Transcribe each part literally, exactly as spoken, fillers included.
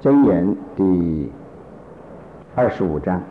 箴言第二十五章。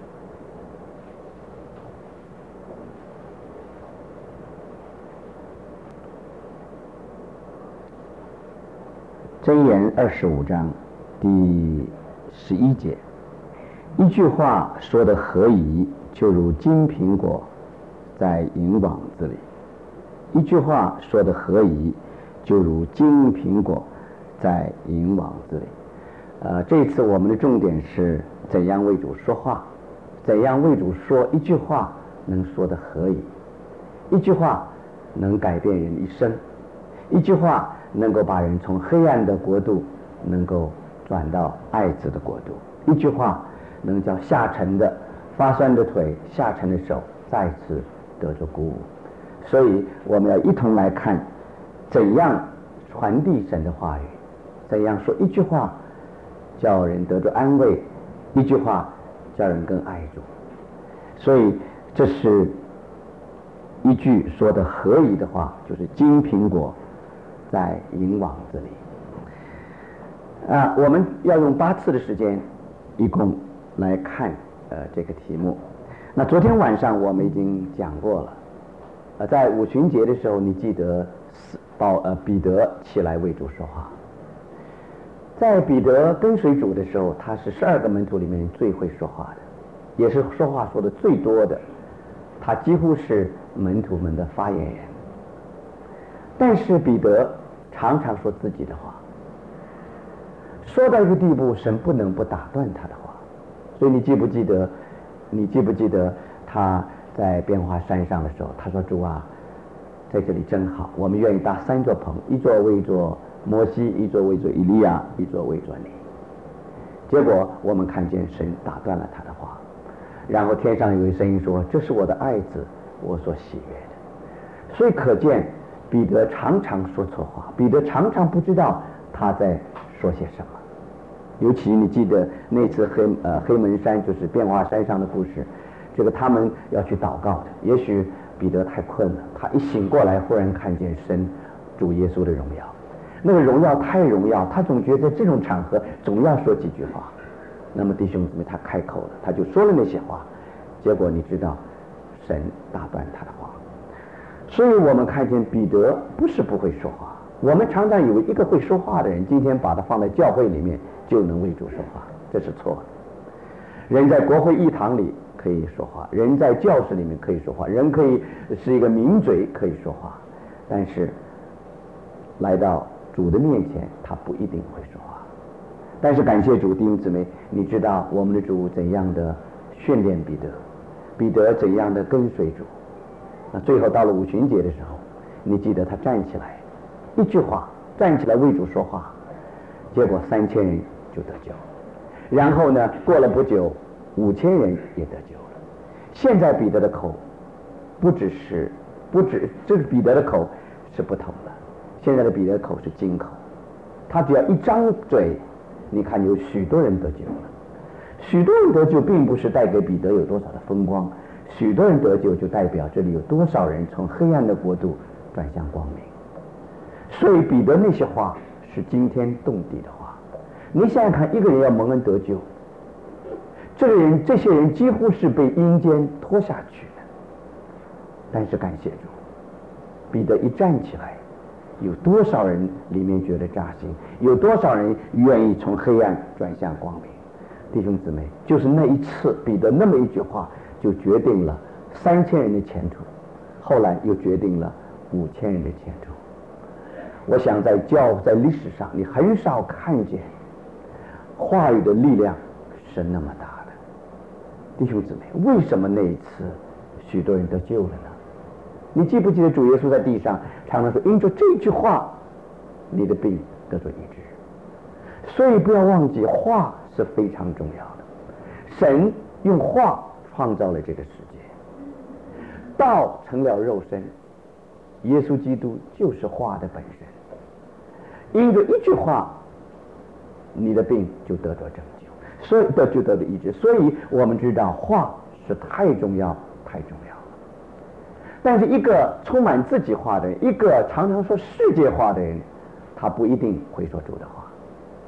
箴言二十五章第十一节，一句话说的合宜，就如金苹果在银网子里。一句话说的合宜，就如金苹果在银网子里。呃，这次我们的重点是怎样为主说话，怎样为主说一句话能说的合宜，一句话能改变人一生，一句话能够把人从黑暗的国度能够转到爱子的国度，一句话能叫下沉的发酸的腿，下沉的手再次得着鼓舞。所以我们要一同来看怎样传递神的话语，怎样说一句话叫人得着安慰，一句话叫人更爱主。所以这是一句说的合宜的话，就是金苹果在银网子里。啊，我们要用八次的时间一共来看呃这个题目。那昨天晚上我们已经讲过了，呃，在五旬节的时候，你记得保呃彼得起来为主说话。在彼得跟随主的时候，他是十二个门徒里面最会说话的，也是说话说的最多的，他几乎是门徒们的发言人。但是彼得常常说自己的话，说到一个地步，神不能不打断他的话。所以你记不记得你记不记得他在变化山上的时候，他说主啊，在这里真好，我们愿意搭三座棚，一座为做摩西，一座为做以利亚，一座为做你。结果我们看见神打断了他的话，然后天上有一声音说，这是我的爱子，我所喜悦的。所以可见彼得常常说错话，彼得常常不知道他在说些什么。尤其你记得那次黑呃黑门山，就是变化山上的故事，这个他们要去祷告的，也许彼得太困了，他一醒过来，忽然看见神主耶稣的荣耀，那个荣耀太荣耀，他总觉得这种场合总要说几句话。那么弟兄姊妹，他开口了，他就说了那些话，结果你知道神打断他的话。所以我们看见彼得不是不会说话，我们常常以为一个会说话的人，今天把他放在教会里面就能为主说话，这是错的。人在国会议堂里可以说话，人在教室里面可以说话，人可以是一个名嘴可以说话，但是来到主的面前他不一定会说话。但是感谢主，弟兄姊妹，你知道我们的主怎样的训练彼得，彼得怎样的跟随主。那最后到了五旬节的时候，你记得他站起来一句话，站起来为主说话，结果三千人就得救。然后呢，过了不久五千人也得救了。现在彼得的口不只是不止这个彼得的口是不同的，现在的彼得的口是金口，他只要一张嘴，你看有许多人得救了。许多人得救并不是带给彼得有多少的风光，许多人得救就代表这里有多少人从黑暗的国度转向光明。所以彼得那些话是惊天动地的话。你想想看，一个人要蒙恩得救，这个人这些人几乎是被阴间拖下去的。但是感谢主，彼得一站起来，有多少人里面觉得扎心，有多少人愿意从黑暗转向光明。弟兄姊妹，就是那一次彼得那么一句话，就决定了三千人的前途，后来又决定了五千人的前途。我想在教在历史上你很少看见话语的力量是那么大的。弟兄姊妹，为什么那一次许多人得救了呢？你记不记得主耶稣在地上常常说，因着这句话你的病得着医治。所以不要忘记，话是非常重要的。神用话创造了这个世界，道成了肉身，耶稣基督就是话的本身。因着一句话，你的病就得到拯救，所以得就得到医治。所以我们知道话是太重要太重要了。但是一个充满自己话的人，一个常常说世界话的人，他不一定会说主的话。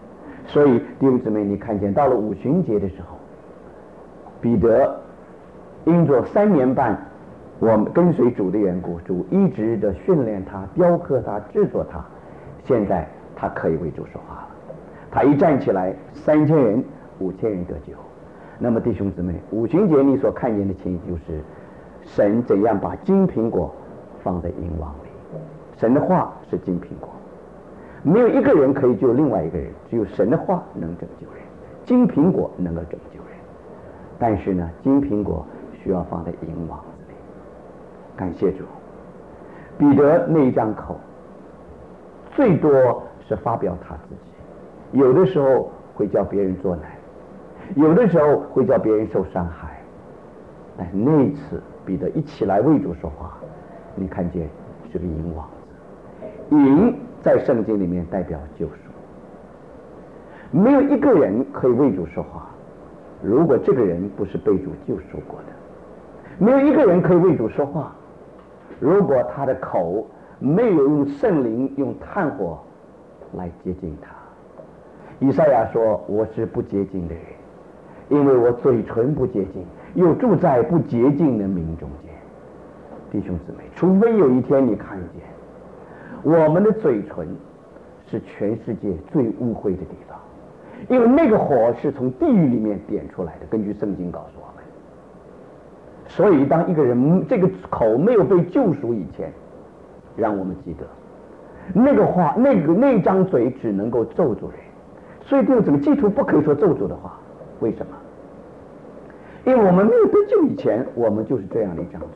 所以弟兄姊妹，你看见到了五旬节的时候，彼得因着三年半我们跟随主的缘故，主一直的训练他、雕刻他、制作他，现在他可以为主说话了。他一站起来，三千人、五千人得救。那么弟兄姊妹，五旬节你所看见的情景就是神怎样把金苹果放在银网里。神的话是金苹果，没有一个人可以救另外一个人，只有神的话能拯救人，金苹果能够拯救人。但是呢，金苹果需要放在银网子里。感谢主，彼得那一张口最多是发表他自己，有的时候会叫别人作难，有的时候会叫别人受伤害。但是那一次彼得一起来为主说话，你看见是个银网子。银在圣经里面代表救赎，没有一个人可以为主说话，如果这个人不是被主救赎过的。没有一个人可以为主说话，如果他的口没有用圣灵用炭火来接近他。以赛亚说，我是不洁净的人，因为我嘴唇不洁净，又住在不洁净的民中间。弟兄姊妹，除非有一天你看见我们的嘴唇是全世界最污秽的地方，因为那个火是从地狱里面点出来的，根据圣经告诉我们。所以当一个人这个口没有被救赎以前，让我们记得那个话，那个那张嘴只能够咒诅人。所以弟兄姊妹，基督徒不可以说咒诅的话。为什么？因为我们没有得救以前，我们就是这样的一张嘴，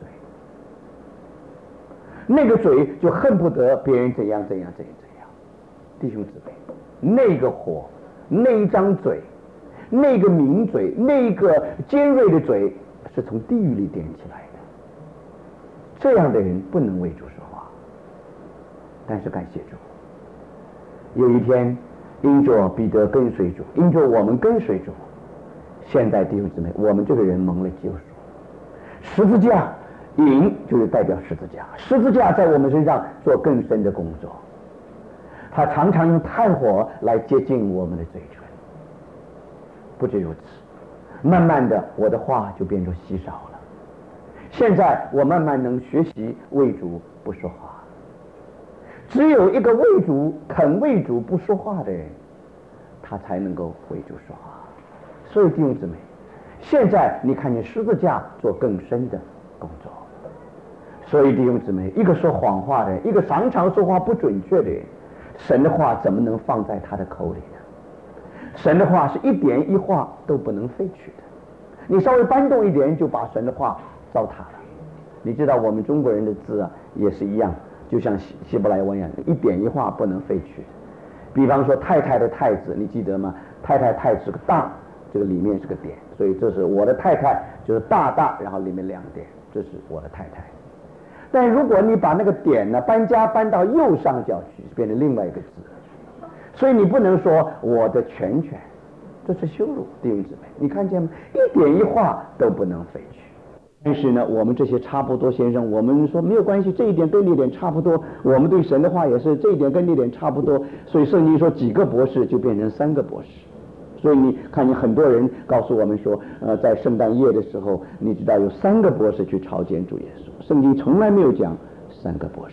那个嘴就恨不得别人怎样怎样怎样怎样。弟兄姊妹，那个火，那一张嘴，那个抿嘴，那个尖锐的嘴是从地狱里点起来的。这样的人不能为主说话。但是感谢主，有一天因着彼得跟随主，因着我们跟随主，现在弟兄姊妹，我们这个人蒙了救赎。十字架，银就是代表十字架，十字架在我们身上做更深的工作，他常常用炭火来接近我们的嘴唇。不止如此，慢慢的我的话就变成稀少了。现在我慢慢能学习为主不说话。只有一个为主肯为主不说话的人，他才能够为主说话。所以弟兄姊妹，现在你看见十字架做更深的工作。所以弟兄姊妹，一个说谎话的人，一个常常说话不准确的人，神的话怎么能放在他的口里呢？神的话是一点一画都不能废去的，你稍微搬动一点就把神的话糟蹋了。你知道我们中国人的字啊也是一样，就像希希伯来文一样，一点一画不能废去的。比方说太太的太字，你记得吗？太太太是个大，这个里面是个点，所以这是我的太太，就是大大，然后里面两点，这是我的太太。但如果你把那个点呢搬家搬到右上角去，变成另外一个字，所以你不能说我的全权，这是羞辱。弟兄姊妹，你看见吗？一点一画都不能废去。但是呢，我们这些差不多先生，我们说没有关系，这一点跟那点差不多，我们对神的话也是这一点跟那点差不多，所以圣经说几个博士就变成三个博士。所以你看见很多人告诉我们说，呃，在圣诞夜的时候，你知道有三个博士去朝见主耶稣，圣经从来没有讲三个博士。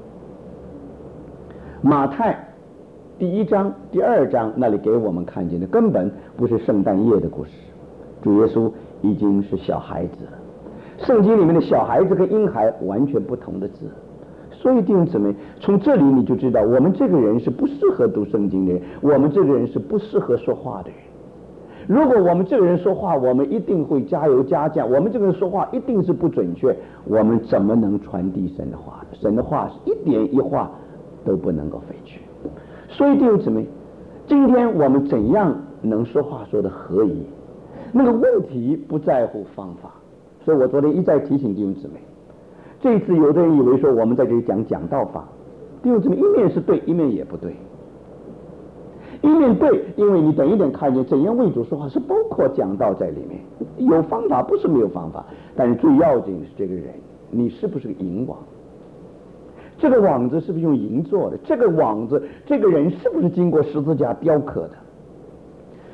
马太第一章、第二章那里给我们看见的根本不是圣诞夜的故事，主耶稣已经是小孩子了。圣经里面的小孩子跟婴孩完全不同的字，所以弟兄姊妹，从这里你就知道我们这个人是不适合读圣经的人，我们这个人是不适合说话的人。如果我们这个人说话，我们一定会加油加酱，我们这个人说话一定是不准确，我们怎么能传递神的话？神的话是一点一画都不能够废去。所以弟兄姊妹，今天我们怎样能说话说得合宜？那个问题不在乎方法。所以我昨天一再提醒弟兄姊妹，这次有的人以为说我们在这里讲讲道法，弟兄姊妹，一面是对，一面也不对。一面对，因为你等一点看见怎样为主说话是包括讲道在里面，有方法不是没有方法，但是最要紧的是这个人，你是不是个银网？这个网子是不是用银做的？这个网子，这个人是不是经过十字架雕刻的？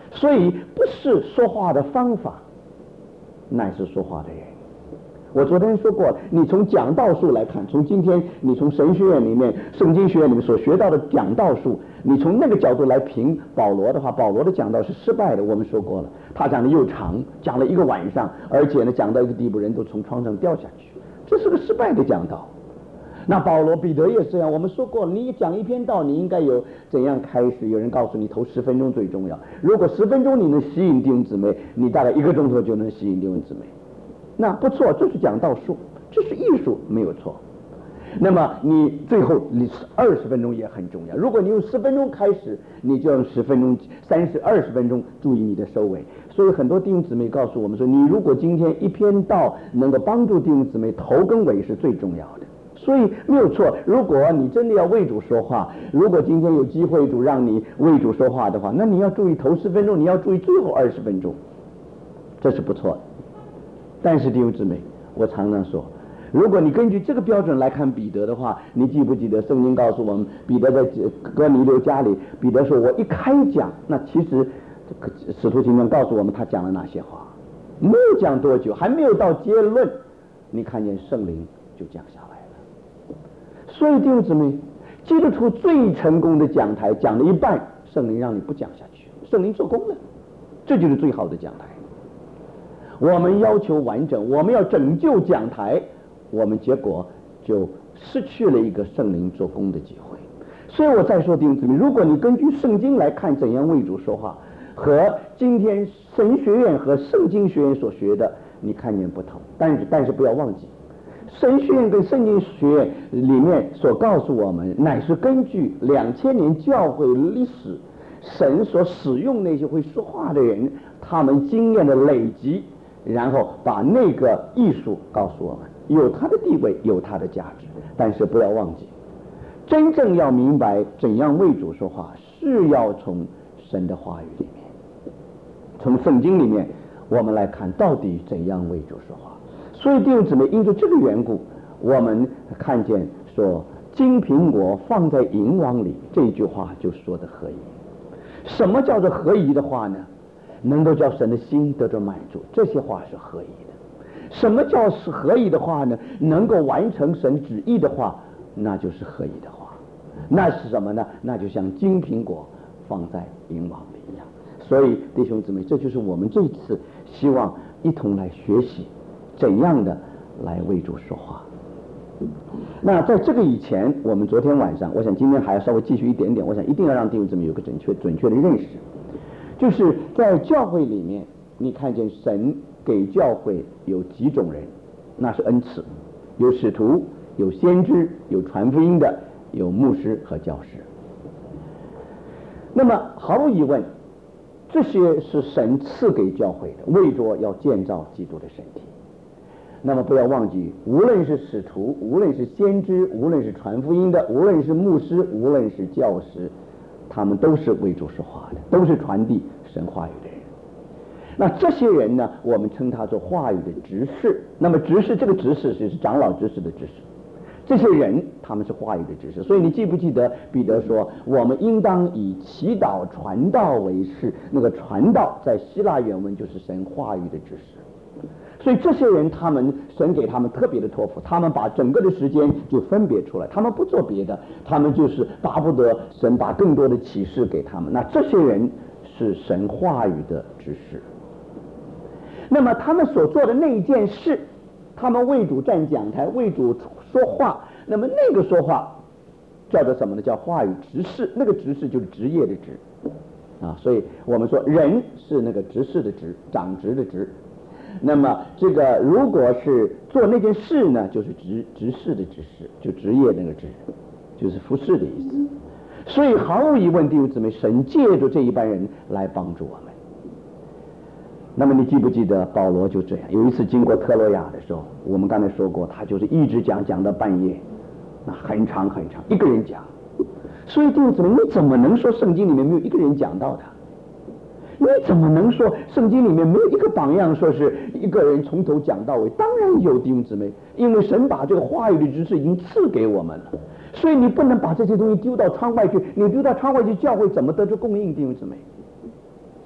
所以不是说话的方法，乃是说话的人。我昨天说过，你从讲道术来看，从今天你从神学院里面、圣经学院里面所学到的讲道术，你从那个角度来评保罗的话，保罗的讲道是失败的。我们说过了，他讲的又长，讲了一个晚上，而且呢讲到一个地步，人都从窗上掉下去，这是个失败的讲道。那保罗、彼得也是这样。我们说过，你讲一篇道，你应该有怎样开始？有人告诉你，头十分钟最重要。如果十分钟你能吸引弟兄姊妹，你大概一个钟头就能吸引弟兄姊妹。那不错，这是讲道术，这是艺术，没有错。那么你最后你二十分钟也很重要。如果你用十分钟开始，你就用十分钟、三十、二十分钟，注意你的收尾。所以很多弟兄姊妹告诉我们说，你如果今天一篇道能够帮助弟兄姊妹，头跟尾是最重要的。所以没有错，如果你真的要为主说话，如果今天有机会主让你为主说话的话，那你要注意头十分钟，你要注意最后二十分钟，这是不错的。但是弟兄姊妹，我常常说，如果你根据这个标准来看彼得的话，你记不记得圣经告诉我们，彼得在哥尼流家里，彼得说我一开讲，那其实使徒行传告诉我们他讲了哪些话，没有讲多久，还没有到结论，你看见圣灵就降下来了。所以弟兄姊妹，基督徒最成功的讲台讲了一半，圣灵让你不讲下去，圣灵做工了，这就是最好的讲台。我们要求完整，我们要拯救讲台，我们结果就失去了一个圣灵做工的机会。所以我再说弟兄姊妹，如果你根据圣经来看怎样为主说话，和今天神学院和圣经学院所学的，你看见不同。但是但是不要忘记，神学院跟圣经学院里面所告诉我们，乃是根据两千年教会历史，神所使用那些会说话的人，他们经验的累积，然后把那个艺术告诉我们，有它的地位，有它的价值。但是不要忘记，真正要明白怎样为主说话，是要从神的话语里面，从圣经里面，我们来看到底怎样为主说话。所以弟兄姊妹，因着这个缘故，我们看见说金苹果放在银网里，这句话就说的合宜。什么叫做合宜的话呢？能够叫神的心得着满足，这些话是合宜的。什么叫是合宜的话呢？能够完成神旨意的话，那就是合宜的话。那是什么呢？那就像金苹果放在银网里一样。所以弟兄姊妹，这就是我们这次希望一同来学习怎样的来为主说话。那在这个以前，我们昨天晚上，我想今天还要稍微继续一点点，我想一定要让弟兄姊妹有个准确准确的认识，就是在教会里面，你看见神给教会有几种人，那是恩赐，有使徒，有先知，有传福音的，有牧师和教师。那么毫无疑问，这些是神赐给教会的，为着要建造基督的身体。那么不要忘记，无论是使徒，无论是先知，无论是传福音的，无论是牧师，无论是教师，他们都是为主说话的，都是传递神话语的人。那这些人呢，我们称他做话语的执事。那么执事，这个执事是长老执事的执事，这些人他们是话语的执事。所以你记不记得彼得说，我们应当以祈祷传道为事？那个传道在希腊原文就是神话语的执事。所以这些人，他们神给他们特别的托付，他们把整个的时间就分别出来，他们不做别的，他们就是巴不得神把更多的启示给他们。那这些人是神话语的执事。那么他们所做的那一件事，他们为主站讲台，为主说话，那么那个说话叫做什么呢？叫话语执事。那个执事就是职业的职啊，所以我们说人是那个执事的职，长职的职。那么这个如果是做那件事呢，就是执执事的执事，就职业那个职，就是服侍的意思。所以毫无疑问，弟兄姊妹，神借着这一班人来帮助我们。那么你记不记得保罗就这样，有一次经过特洛亚的时候，我们刚才说过，他就是一直讲讲到半夜，那很长很长，一个人讲。所以弟兄姊妹，你怎么能说圣经里面没有一个人讲到他？你怎么能说圣经里面没有一个榜样说是一个人从头讲到尾？当然有，弟兄姊妹，因为神把这个话语的知识已经赐给我们了，所以你不能把这些东西丢到窗外去，你丢到窗外去，教会怎么得出供应？弟兄姊妹，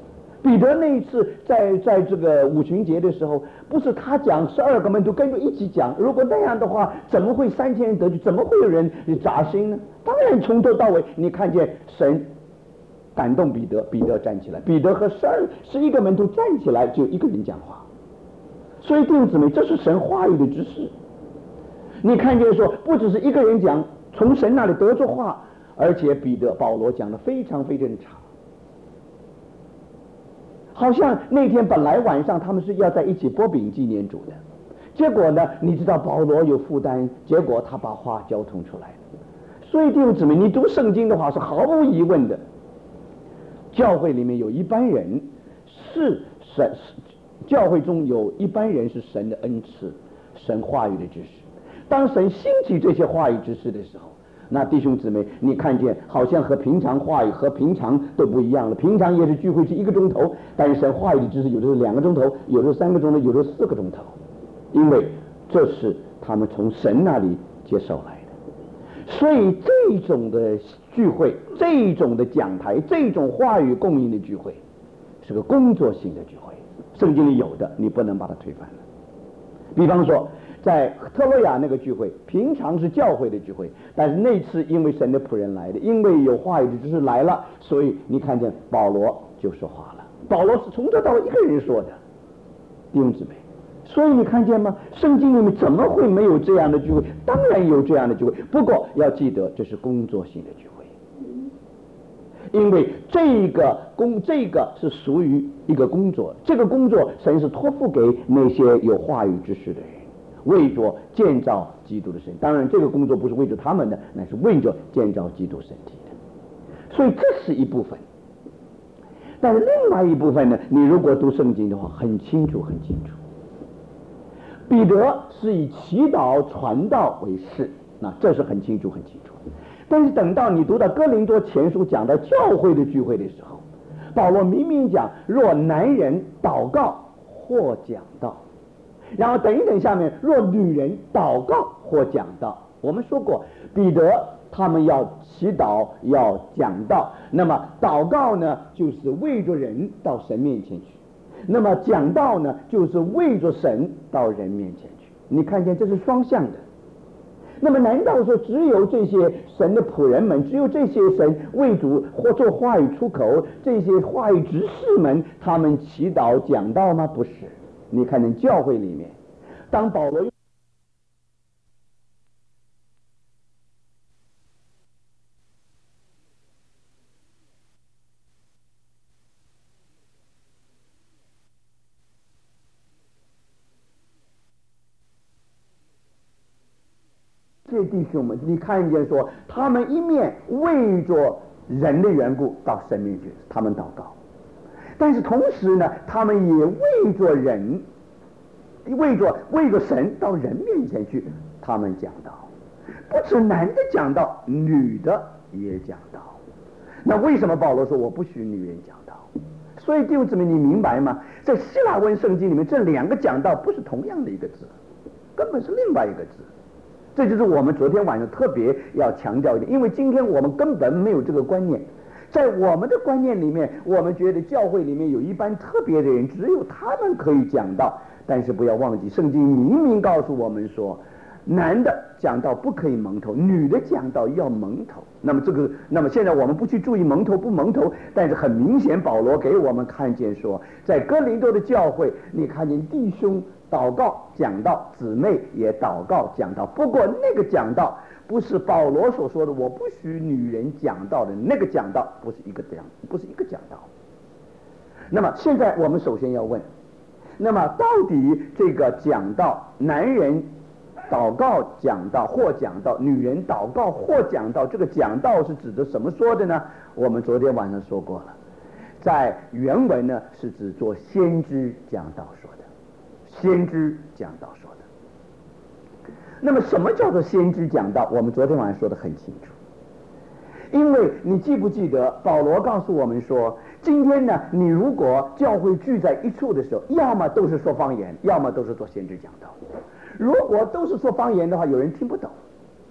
彼得那一次在在这个五旬节的时候，不是他讲十二个门徒跟着一起讲，如果那样的话，怎么会三千人得救？怎么会有人扎心呢？当然从头到尾，你看见神感动彼得，彼得站起来，彼得和十二十一个门徒站起来，就一个人讲话。所以弟兄姊妹，这是神话语的指示。你看见说，不只是一个人讲，从神那里得着话，而且彼得、保罗讲的非常非常长。好像那天本来晚上他们是要在一起剥饼纪念主的，结果呢，你知道保罗有负担，结果他把话交通出来了。所以弟兄姊妹，你读圣经的话是毫无疑问的，教会里面有一般人是神，教会中有一般人是神的恩赐，神话语的知识。当神兴起这些话语知识的时候，那弟兄姊妹，你看见好像和平常话语和平常都不一样了。平常也是聚会是一个钟头，但是神话语的知识有的是两个钟头，有的是三个钟头，有的是四个钟头，因为这是他们从神那里接受来的。所以这种的聚会，这种的讲台，这种话语供应的聚会，是个工作性的聚会。圣经里有的，你不能把它推翻了。比方说在特洛亚那个聚会，平常是教会的聚会，但是那次因为神的仆人来的，因为有话语的知识来了，所以你看见保罗就说话了。保罗是从头到尾一个人说的，弟兄姊妹。所以你看见吗？圣经里面怎么会没有这样的聚会？当然有这样的聚会，不过要记得这是工作性的聚会，因为这个工这个是属于一个工作，这个工作神是托付给那些有话语知识的人，为着建造基督的身体。当然这个工作不是为着他们的，乃是为着建造基督身体的。所以这是一部分，但是另外一部分呢，你如果读圣经的话，很清楚很清楚，彼得是以祈祷传道为事，那这是很清楚很清楚。但是等到你读到哥林多前书讲到教会的聚会的时候，保罗明明讲，若男人祷告或讲道，然后等一等下面，若女人祷告或讲道。我们说过，彼得他们要祈祷要讲道，那么祷告呢就是为着人到神面前去，那么讲道呢就是为着神到人面前去。你看见这是双向的。那么难道说只有这些神的仆人们，只有这些神为主或做话语出口，这些话语执事们他们祈祷讲道吗？不是。你看见教会里面，当保罗这弟兄们，你看见说他们一面为着人的缘故到神面前他们祷告，但是同时呢，他们也为着人，为着为着神到人面前去，他们讲道。不止男的讲道，女的也讲道。那为什么保罗说我不许女人讲道？所以弟兄姊妹，你明白吗？在希腊文圣经里面，这两个讲道不是同样的一个字，根本是另外一个字。这就是我们昨天晚上特别要强调一点，因为今天我们根本没有这个观念。在我们的观念里面，我们觉得教会里面有一班特别的人，只有他们可以讲道。但是不要忘记，圣经明明告诉我们说，男的讲道不可以蒙头，女的讲道要蒙头。那么这个，那么现在我们不去注意蒙头不蒙头，但是很明显，保罗给我们看见说，在哥林多的教会，你看见弟兄祷告讲道，姊妹也祷告讲道。不过那个讲道不是保罗所说的我不许女人讲道的那个讲道，不是一个讲，不是一个讲道。那么现在我们首先要问，那么到底这个讲道，男人祷告讲道或讲道，女人祷告或讲道，这个讲道是指的什么说的呢？我们昨天晚上说过了，在原文呢是指做先知讲道说的，先知讲道说的。那么什么叫做先知讲道？我们昨天晚上说的很清楚。因为你记不记得保罗告诉我们说，今天呢，你如果教会聚在一处的时候，要么都是说方言，要么都是做先知讲道。如果都是说方言的话，有人听不懂。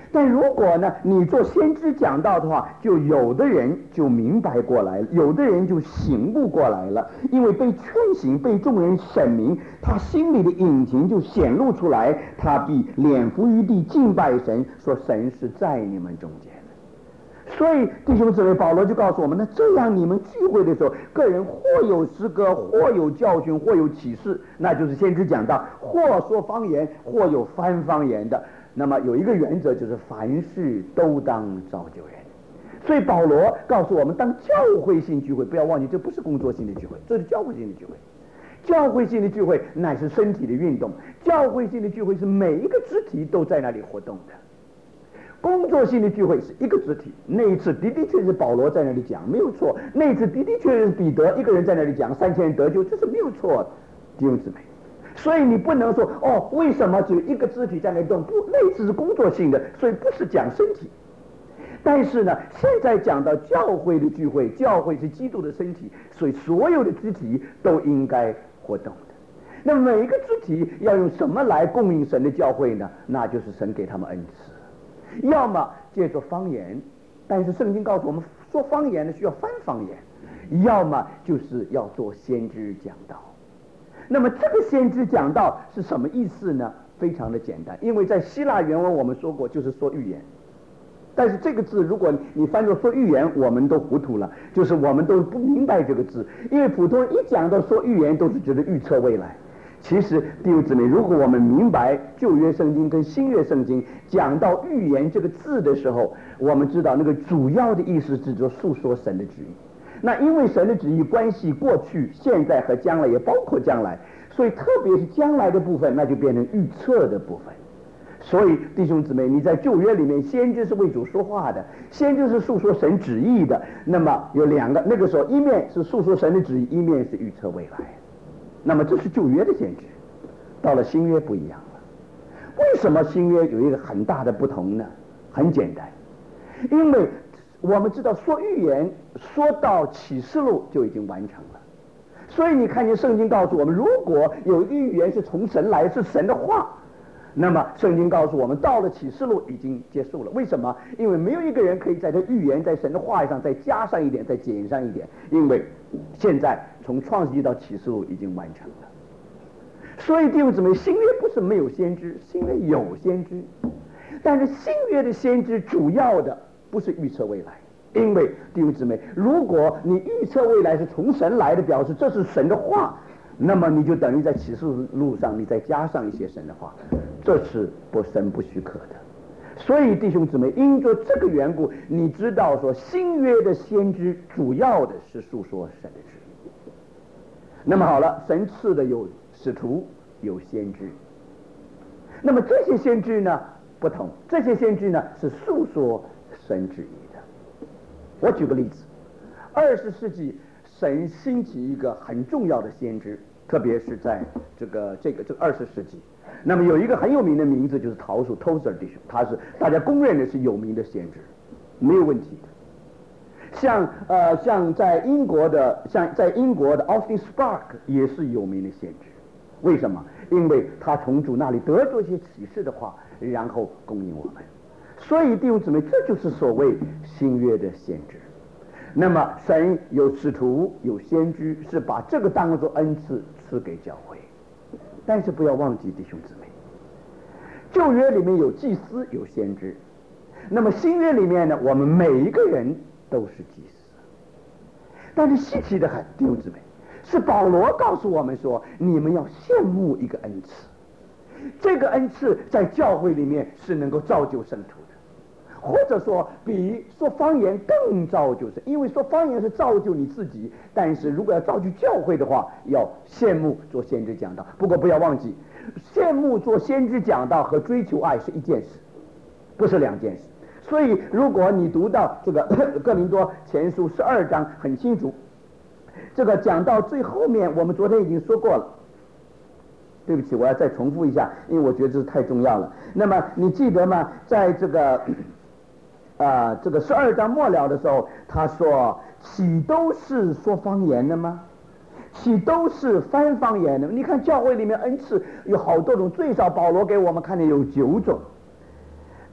但如果呢，你做先知讲道的话，就有的人就明白过来了，有的人就醒悟过来了，因为被劝醒，被众人审明，他心里的隐情就显露出来，他必脸伏于地敬拜神，说神是在你们中间的。所以弟兄姊妹，保罗就告诉我们，那这样你们聚会的时候，个人或有诗歌，或有教训，或有启示，那就是先知讲道，或说方言，或有翻方言的。那么有一个原则，就是凡事都当造就人。所以保罗告诉我们，当教会性聚会，不要忘记，这不是工作性的聚会，这是教会性的聚会。教会性的聚会乃是身体的运动，教会性的聚会是每一个肢体都在那里活动的。工作性的聚会是一个肢体，那一次的的确是保罗在那里讲，没有错；那一次的的确是彼得一个人在那里讲，三千人得救，这是没有错的，弟兄姊妹。所以你不能说哦，为什么只有一个肢体在那里动？不，那次是工作性的，所以不是讲身体。但是呢，现在讲到教会的聚会，教会是基督的身体，所以所有的肢体都应该活动的。那每一个肢体要用什么来供应神的教会呢？那就是神给他们恩赐，要么借着方言，但是圣经告诉我们，说方言呢需要翻方言，要么就是要做先知讲道。那么这个先知讲道是什么意思呢？非常的简单，因为在希腊原文我们说过，就是说预言。但是这个字如果你翻作说预言，我们都糊涂了，就是我们都不明白这个字，因为普通人一讲到说预言都是觉得预测未来。其实弟兄姊妹，如果我们明白旧约圣经跟新约圣经讲到预言这个字的时候，我们知道那个主要的意思是指诉说神的旨意。那因为神的旨意关系过去、现在和将来，也包括将来，所以特别是将来的部分，那就变成预测的部分。所以弟兄姊妹，你在旧约里面，先知是为主说话的，先知是诉说神旨意的。那么有两个，那个时候一面是诉说神的旨意，一面是预测未来。那么这是旧约的先知，到了新约不一样了。为什么新约有一个很大的不同呢？很简单，因为我们知道说预言说到启示录就已经完成了，所以你看见圣经告诉我们，如果有预言是从神来，是神的话，那么圣经告诉我们，到了启示录已经结束了。为什么？因为没有一个人可以在这预言在神的话上再加上一点，再减上一点，因为现在从创世纪到启示录已经完成了。所以弟兄姊妹，新约不是没有先知，新约有先知，但是新约的先知主要的不是预测未来，因为弟兄姊妹，如果你预测未来是从神来的，表示这是神的话，那么你就等于在启示录上你再加上一些神的话，这是不神不许可的。所以弟兄姊妹，因着这个缘故，你知道说新约的先知主要的是述说神的旨意。那么好了，神赐的有使徒，有先知，那么这些先知呢不同，这些先知呢是述说神旨意的。我举个例子，二十世纪神兴起一个很重要的先知，特别是在这个这个这个二十世纪，那么有一个很有名的名字就是陶树 Tozer 弟兄，他是大家公认的是有名的先知，没有问题的。像呃像在英国的像在英国的 Austin Spark 也是有名的先知，为什么？因为他从主那里得着一些启示的话，然后供应我们。所以弟兄姊妹，这就是所谓新约的先知。那么神有使徒有先知，是把这个当作恩赐赐给教会。但是不要忘记弟兄姊妹，旧约里面有祭司有先知，那么新约里面呢，我们每一个人都是祭司。但是稀奇的很，弟兄姊妹，是保罗告诉我们说，你们要羡慕一个恩赐，这个恩赐在教会里面是能够造就圣徒的，或者说比说方言更造就神，因为说方言是造就你自己，但是如果要造就教会的话，要羡慕做先知讲道。不过不要忘记，羡慕做先知讲道和追求爱是一件事，不是两件事。所以如果你读到这个哥林多前书十二章，很清楚，这个讲到最后面，我们昨天已经说过了，对不起，我要再重复一下，因为我觉得这是太重要了。那么你记得吗？在这个啊、呃、这个十二章末了的时候，他说岂都是说方言的吗？岂都是翻方言的？你看教会里面恩赐有好多种，最少保罗给我们看的有九种。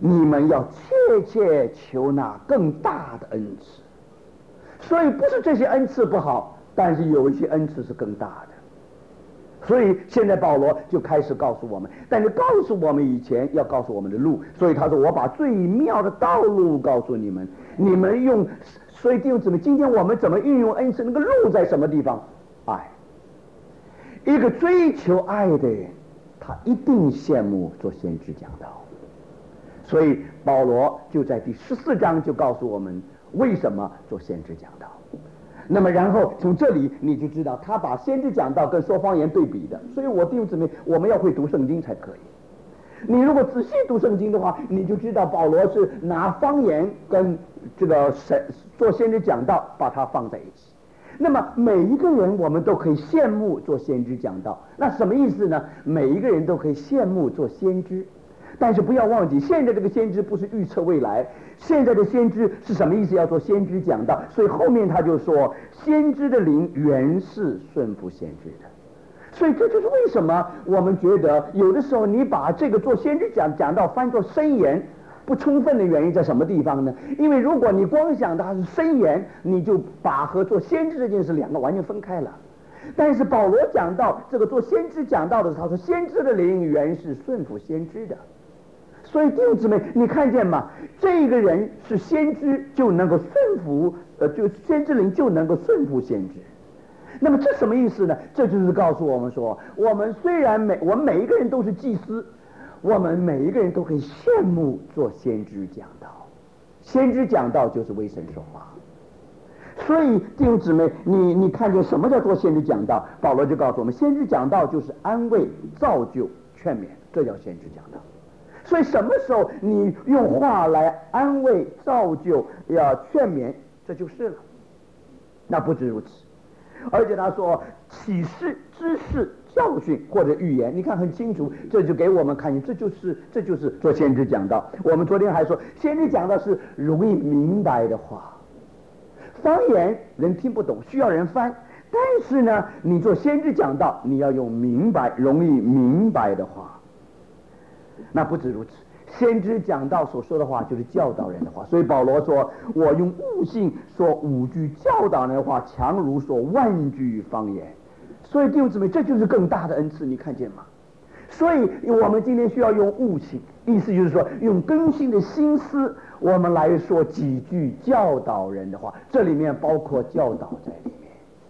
你们要切切求那更大的恩赐。所以不是这些恩赐不好，但是有一些恩赐是更大的。所以现在保罗就开始告诉我们，但是告诉我们以前要告诉我们的路。所以他说：“我把最妙的道路告诉你们，你们用。”所以弟兄姊妹，今天我们怎么运用恩赐？那个路在什么地方？爱。一个追求爱的人，他一定羡慕做先知讲道。所以保罗就在第十四章就告诉我们为什么做先知讲道。那么然后从这里你就知道他把先知讲道跟说方言对比的。所以我弟兄姊妹，我们要会读圣经才可以。你如果仔细读圣经的话，你就知道保罗是拿方言跟这个神做先知讲道把它放在一起。那么每一个人我们都可以羡慕做先知讲道，那什么意思呢？每一个人都可以羡慕做先知，但是不要忘记，现在这个先知不是预测未来，现在的先知是什么意思？要做先知讲道。所以后面他就说，先知的灵原是顺服先知的。所以这就是为什么我们觉得有的时候你把这个做先知讲讲道翻作箴言不充分的原因在什么地方呢？因为如果你光想它是箴言，你就把和做先知这件事两个完全分开了。但是保罗讲到这个做先知讲道的时候，他说先知的灵原是顺服先知的。所以弟兄姊妹，你看见吗？这个人是先知，就能够顺服，呃，就先知灵就能够顺服先知。那么这什么意思呢？这就是告诉我们说，我们虽然每我们每一个人都是祭司，我们每一个人都可以羡慕做先知讲道。先知讲道就是为神说话。所以弟兄姊妹，你你看见什么叫做先知讲道？保罗就告诉我们，先知讲道就是安慰、造就、劝勉，这叫先知讲道。所以什么时候你用话来安慰、造就、要劝勉，这就是了。那不止如此。而且他说启示、知识、教训或者预言，你看很清楚，这就给我们看见，这就是这就是做先知讲道。我们昨天还说，先知讲道是容易明白的话，方言人听不懂，需要人翻。但是呢，你做先知讲道，你要用明白、容易明白的话。那不止如此，先知讲道所说的话就是教导人的话。所以保罗说，我用悟性说五句教导人的话，强如说万句方言。所以弟兄姊妹，这就是更大的恩赐，你看见吗？所以我们今天需要用悟性，意思就是说用更新的心思，我们来说几句教导人的话，这里面包括教导在里面。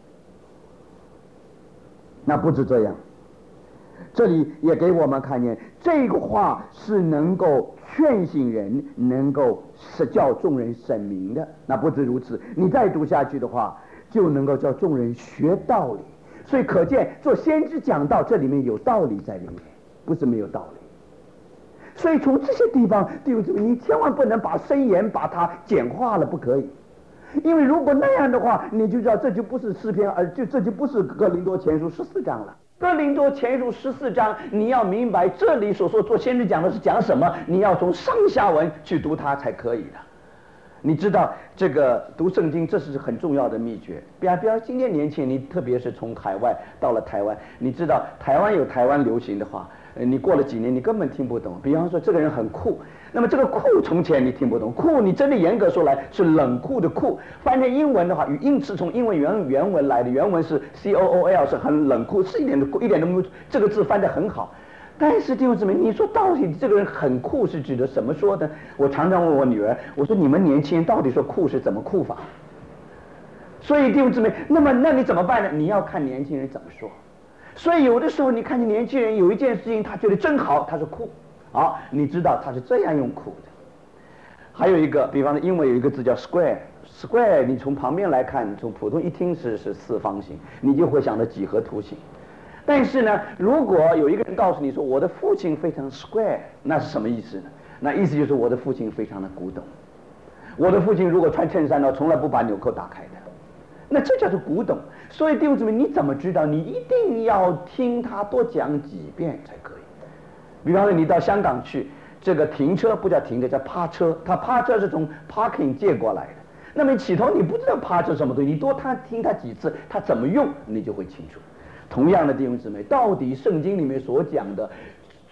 那不止这样，这里也给我们看见，这个话是能够劝醒人，能够是叫众人审明的。那不止如此，你再读下去的话，就能够叫众人学道理。所以可见做先知讲道，这里面有道理在里面，不是没有道理。所以从这些地方，弟兄姊妹，你千万不能把箴言把它简化了，不可以。因为如果那样的话，你就知道这就不是诗篇，而就这就不是哥林多前书十四章了。哥林多前书十四章，你要明白这里所说做先知讲的是讲什么，你要从上下文去读它才可以的。你知道这个读圣经，这是很重要的秘诀。比方比方，今天年轻人，你特别是从海外到了台湾，你知道台湾有台湾流行的话，你过了几年你根本听不懂。比方说这个人很酷，那么这个酷从前你听不懂，酷你真的严格说来是冷酷的酷，翻成英文的话，语音是从英文原原文来的，原文是 C O O L， 是很冷酷，是一点都一点都这个字翻得很好。但是弟兄姊妹，你说到底这个人很酷是指的什么说的？我常常问我女儿，我说你们年轻人到底说酷是怎么酷法？所以弟兄姊妹，那么那你怎么办呢？你要看年轻人怎么说。所以有的时候你看见年轻人有一件事情他觉得真好，他说酷，好，你知道他是这样用酷的。还有一个，比方说英文有一个字叫 square，square 你从旁边来看，从普通一听是是四方形，你就会想到几何图形。但是呢，如果有一个人告诉你说我的父亲非常 square， 那是什么意思呢？那意思就是我的父亲非常的古董。我的父亲如果穿衬衫呢，从来不把纽扣打开的，那这叫做古董。所以弟兄姊妹，你怎么知道？你一定要听他多讲几遍才可以。比方说你到香港去，这个停车不叫停车，叫趴车，他趴车是从 parking 借过来的。那么起头你不知道趴车什么东西，你多他听他几次，他怎么用，你就会清楚。同样的弟兄姊妹，到底圣经里面所讲的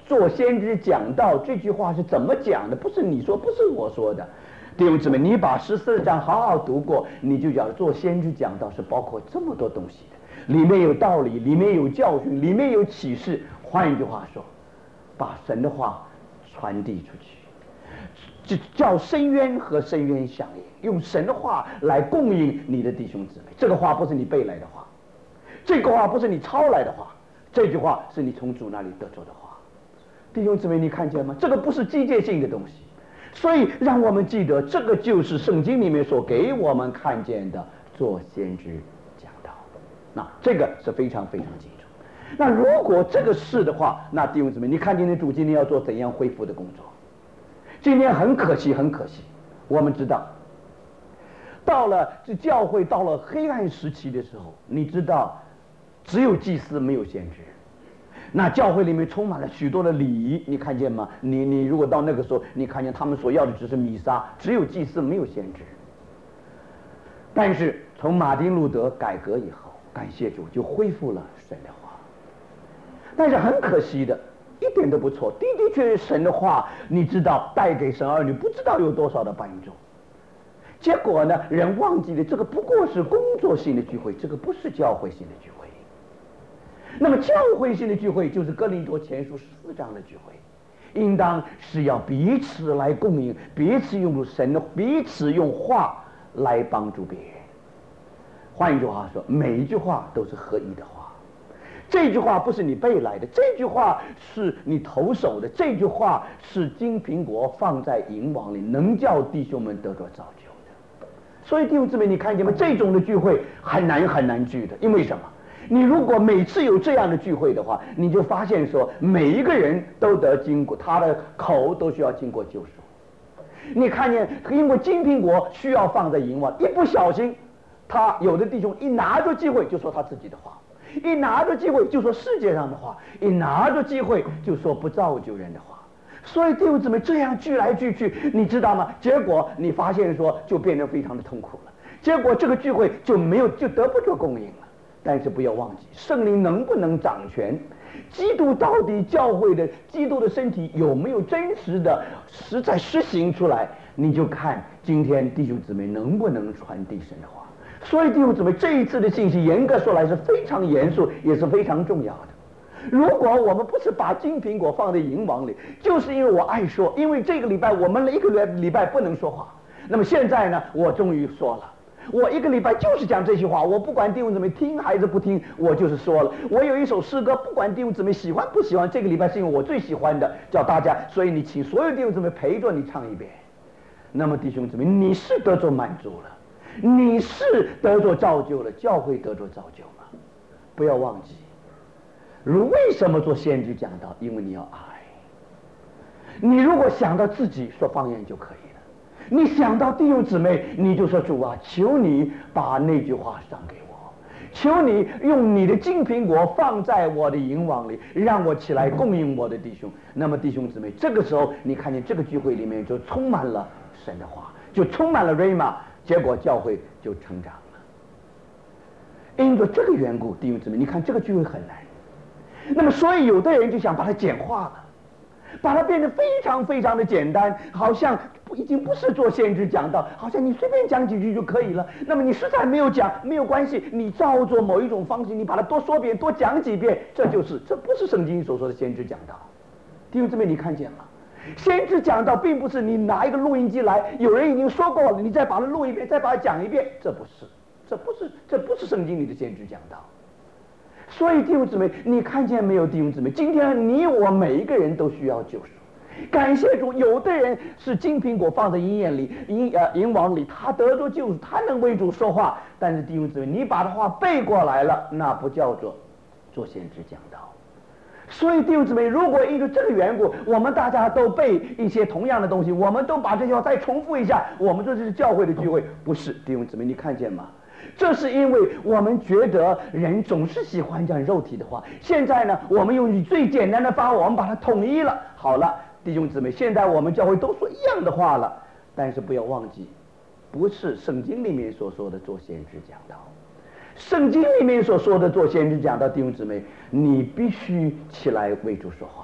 做先知讲道这句话是怎么讲的？不是你说，不是我说的。弟兄姊妹，你把十四章好好读过，你就讲做先知讲道是包括这么多东西的，里面有道理，里面有教训，里面有启示。换一句话说，把神的话传递出去，就叫深渊和深渊相应，用神的话来供应你的弟兄姊妹。这个话不是你背来的话，这个话不是你抄来的话，这句话是你从主那里得着的话。弟兄姊妹，你看见吗？这个不是机械性的东西。所以让我们记得，这个就是圣经里面所给我们看见的做先知讲道。那这个是非常非常清楚。那如果这个是的话，那弟兄姊妹，你看今天主今天要做怎样恢复的工作？今天很可惜，很可惜，我们知道，到了这教会到了黑暗时期的时候，你知道，只有祭司没有先知。那教会里面充满了许多的礼仪，你看见吗？你你如果到那个时候，你看见他们所要的只是弥撒，只有祭司没有先知。但是从马丁路德改革以后，感谢主就恢复了神的话。但是很可惜的，一点都不错，的的确确神的话，你知道带给神儿女不知道有多少的帮助。结果呢，人忘记了这个不过是工作性的聚会，这个不是教会性的聚会。那么教会性的聚会就是哥林多前书十四章的聚会，应当是要彼此来供应，彼此用神的，彼此用话来帮助别人。换一句话说，每一句话都是合一的话。这句话不是你背来的，这句话是你投手的，这句话是金苹果放在银网里，能叫弟兄们得着造就的。所以弟兄姊妹，你看见吗？这种的聚会很难很难聚的，因为什么？你如果每次有这样的聚会的话，你就发现说，每一个人都得经过他的口都需要经过救赎。你看见，因为金苹果需要放在银网，一不小心，他有的弟兄一拿着机会就说他自己的话，一拿着机会就说世界上的话，一拿着机会就说不造就人的话。所以弟兄姊妹这样聚来聚去，你知道吗？结果你发现说，就变得非常的痛苦了。结果这个聚会就没有，就得不着供应了。但是不要忘记，圣灵能不能掌权？基督到底教会的基督的身体有没有真实的实在施行出来？你就看今天弟兄姊妹能不能传递神的话。所以弟兄姊妹，这一次的信息严格说来是非常严肃，也是非常重要的。如果我们不是把金苹果放在银网里，就是因为我爱说，因为这个礼拜我们一个礼拜不能说话，那么现在呢，我终于说了。我一个礼拜就是讲这些话，我不管弟兄姊妹听还是不听，我就是说了。我有一首诗歌，不管弟兄姊妹喜欢不喜欢，这个礼拜是因为我最喜欢的，叫大家，所以你请所有弟兄姊妹陪着你唱一遍。那么弟兄姊妹，你是得着满足了，你是得着造就了，教会得着造就吗？不要忘记，如为什么做先知讲道？因为你要爱。你如果想到自己说方言就可以。你想到弟兄姊妹，你就说主啊，求你把那句话赏给我，求你用你的金苹果放在我的银网里，让我起来供应我的弟兄。那么弟兄姊妹，这个时候你看见这个聚会里面就充满了神的话，就充满了 Rhema， 结果教会就成长了。因着这个缘故，弟兄姊妹，你看这个聚会很难。那么所以有的人就想把它简化了，把它变得非常非常的简单，好像已经不是做先知讲道，好像你随便讲几句就可以了。那么你实在没有讲，没有关系，你照做某一种方式，你把它多说遍，多讲几遍，这就是这不是圣经所说的先知讲道。弟兄姊妹，你看见了？先知讲道并不是你拿一个录音机来，有人已经说过了，你再把它录一遍，再把它讲一遍，这不是，这不是，这不是圣经里的先知讲道。所以弟兄姊妹，你看见没有？弟兄姊妹，今天你我每一个人都需要救赎。感谢主，有的人是金苹果放在银眼里，银呃银网里，他得着救赎，他能为主说话。但是弟兄姊妹，你把他话背过来了，那不叫做做先知讲道。所以弟兄姊妹，如果因为这个缘故，我们大家都背一些同样的东西，我们都把这些话再重复一下，我们说这是教会的聚会，不是。弟兄姊妹，你看见吗？这是因为我们觉得人总是喜欢讲肉体的话。现在呢，我们用最简单的方法，我们把它统一了。好了，弟兄姊妹，现在我们教会都说一样的话了，但是不要忘记，不是圣经里面所说的做先知讲道。圣经里面所说的做先知讲道，弟兄姊妹，你必须起来为主说话，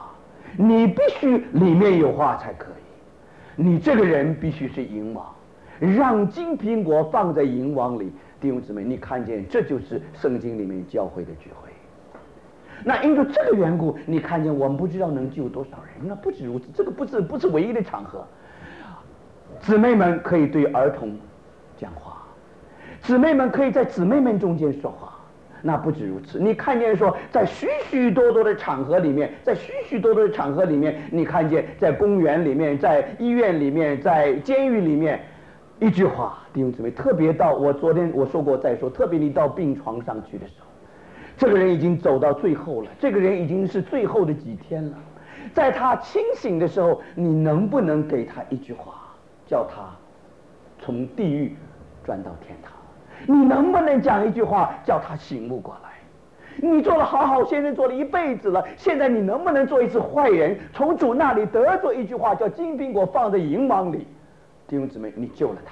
你必须里面有话才可以。你这个人必须是银王，让金苹果放在银王里。弟兄姊妹，你看见这就是圣经里面教会的聚会。那因着这个缘故，你看见我们不知道能救多少人。那不止如此，这个不是不是唯一的场合。姊妹们可以对儿童讲话，姊妹们可以在姊妹们中间说话。那不止如此，你看见说，在许许多多的场合里面，在许许多多的场合里面，你看见在公园里面，在医院里面，在监狱里面，一句话，弟兄姊妹，特别到我昨天我说过再说，特别你到病床上去的时候，这个人已经走到最后了，这个人已经是最后的几天了，在他清醒的时候，你能不能给他一句话，叫他从地狱转到天堂？你能不能讲一句话叫他醒悟过来？你做了好好先生做了一辈子了，现在你能不能做一次坏人，从主那里得着一句话叫金苹果放在银网里？弟兄姊妹，你救了他。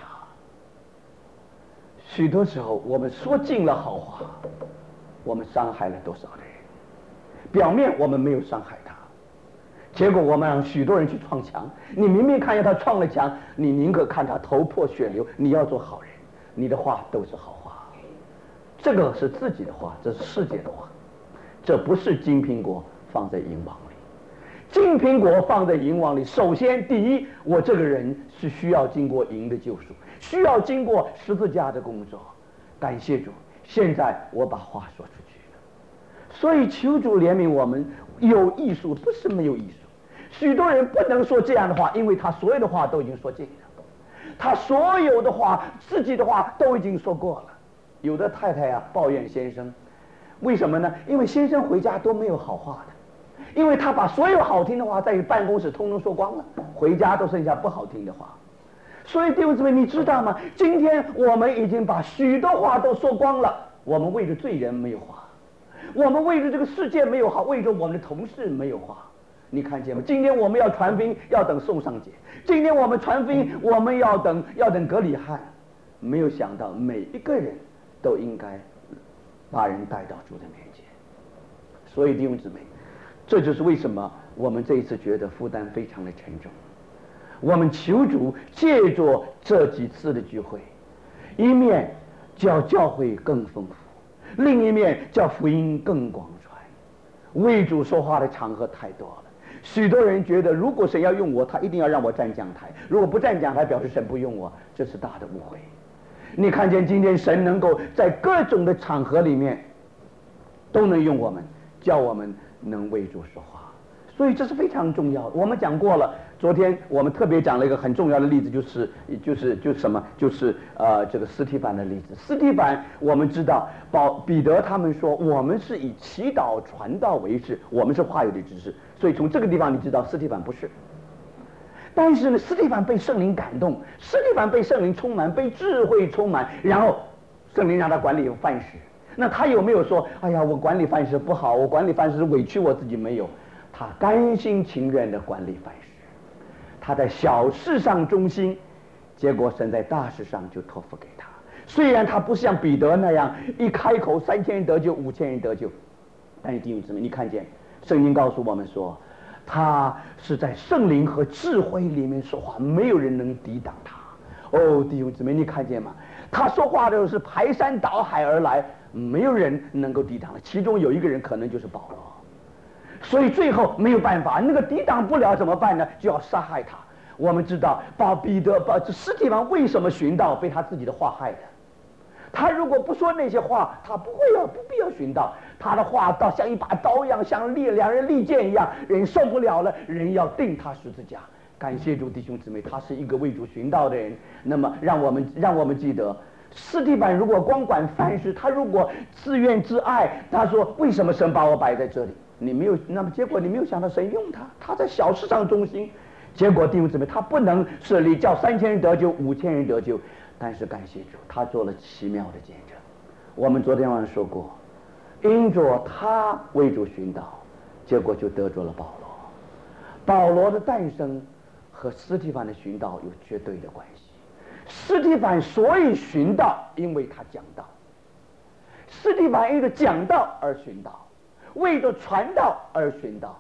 许多时候我们说尽了好话，我们伤害了多少的人？表面我们没有伤害他，结果我们让许多人去撞墙。你明明看见他撞了墙，你宁可看他头破血流。你要做好人，你的话都是好话。这个是自己的话，这是世界的话，这不是金苹果放在银网里。金苹果放在银网里，首先第一，我这个人是需要经过银的救赎，需要经过十字架的工作。感谢主，现在我把话说出去了。所以求主怜悯我们，有艺术不是没有艺术。许多人不能说这样的话，因为他所有的话都已经说尽了，他所有的话自己的话都已经说过了。有的太太啊抱怨先生，为什么呢？因为先生回家都没有好话的，因为他把所有好听的话在办公室通通说光了，回家都剩下不好听的话。所以弟兄姊妹，你知道吗？今天我们已经把许多话都说光了，我们为着罪人没有话，我们为着这个世界没有话，为着我们的同事没有话。你看见吗？今天我们要传福音，要等宋尚节；今天我们传福音，我们要等要等葛礼汉。没有想到每一个人都应该把人带到主的面前。所以弟兄姊妹，这就是为什么我们这一次觉得负担非常的沉重。我们求主借着这几次的聚会，一面叫教会更丰富，另一面叫福音更广传。为主说话的场合太多了，许多人觉得如果神要用我，他一定要让我站讲台，如果不站讲台表示神不用我，这是大的误会。你看见今天神能够在各种的场合里面都能用我们，叫我们能为主说话，所以这是非常重要的。我们讲过了，昨天我们特别讲了一个很重要的例子，就是就是就是什么，就是呃这个司提反的例子。司提反我们知道，保彼得他们说我们是以祈祷传道为事，我们是话语的知识，所以从这个地方你知道司提反不是。但是呢，司提反被圣灵感动，司提反被圣灵充满，被智慧充满，然后圣灵让他管理饭食。那他有没有说，哎呀，我管理饭食不好，我管理饭食委屈我自己？没有，他甘心情愿的管理饭食。他在小事上忠心，结果神在大事上就托付给他。虽然他不像彼得那样一开口三千人得救，五千人得救，但是弟兄姊妹，你看见圣经告诉我们说，他是在圣灵和智慧里面说话，没有人能抵挡他。哦，弟兄姊妹，你看见吗？他说话的时候是排山倒海而来，没有人能够抵挡了。其中有一个人可能就是保罗，所以最后没有办法，那个抵挡不了怎么办呢？就要杀害他。我们知道，把彼得把这司提反为什么寻道，被他自己的话害的。他如果不说那些话，他不会要不必要寻道。他的话倒像一把刀一样，像利两人利剑一样，人受不了了，人要钉他十字架。感谢主，弟兄姊妹，他是一个为主寻道的人。那么让我们让我们记得，司提反如果光管饭食，他如果自怨自艾，他说为什么神把我摆在这里？你没有，那么结果你没有想到神用他，他在小事上忠心。结果弟兄姊妹，他不能设立叫三千人得救，五千人得救，但是感谢主，他做了奇妙的见证。我们昨天晚上说过，因着他为主寻道，结果就得着了保罗。保罗的诞生和司提反的寻道有绝对的关系。司提反所以寻道，因为他讲道；司提反因着讲道而寻道，为着传道而寻道。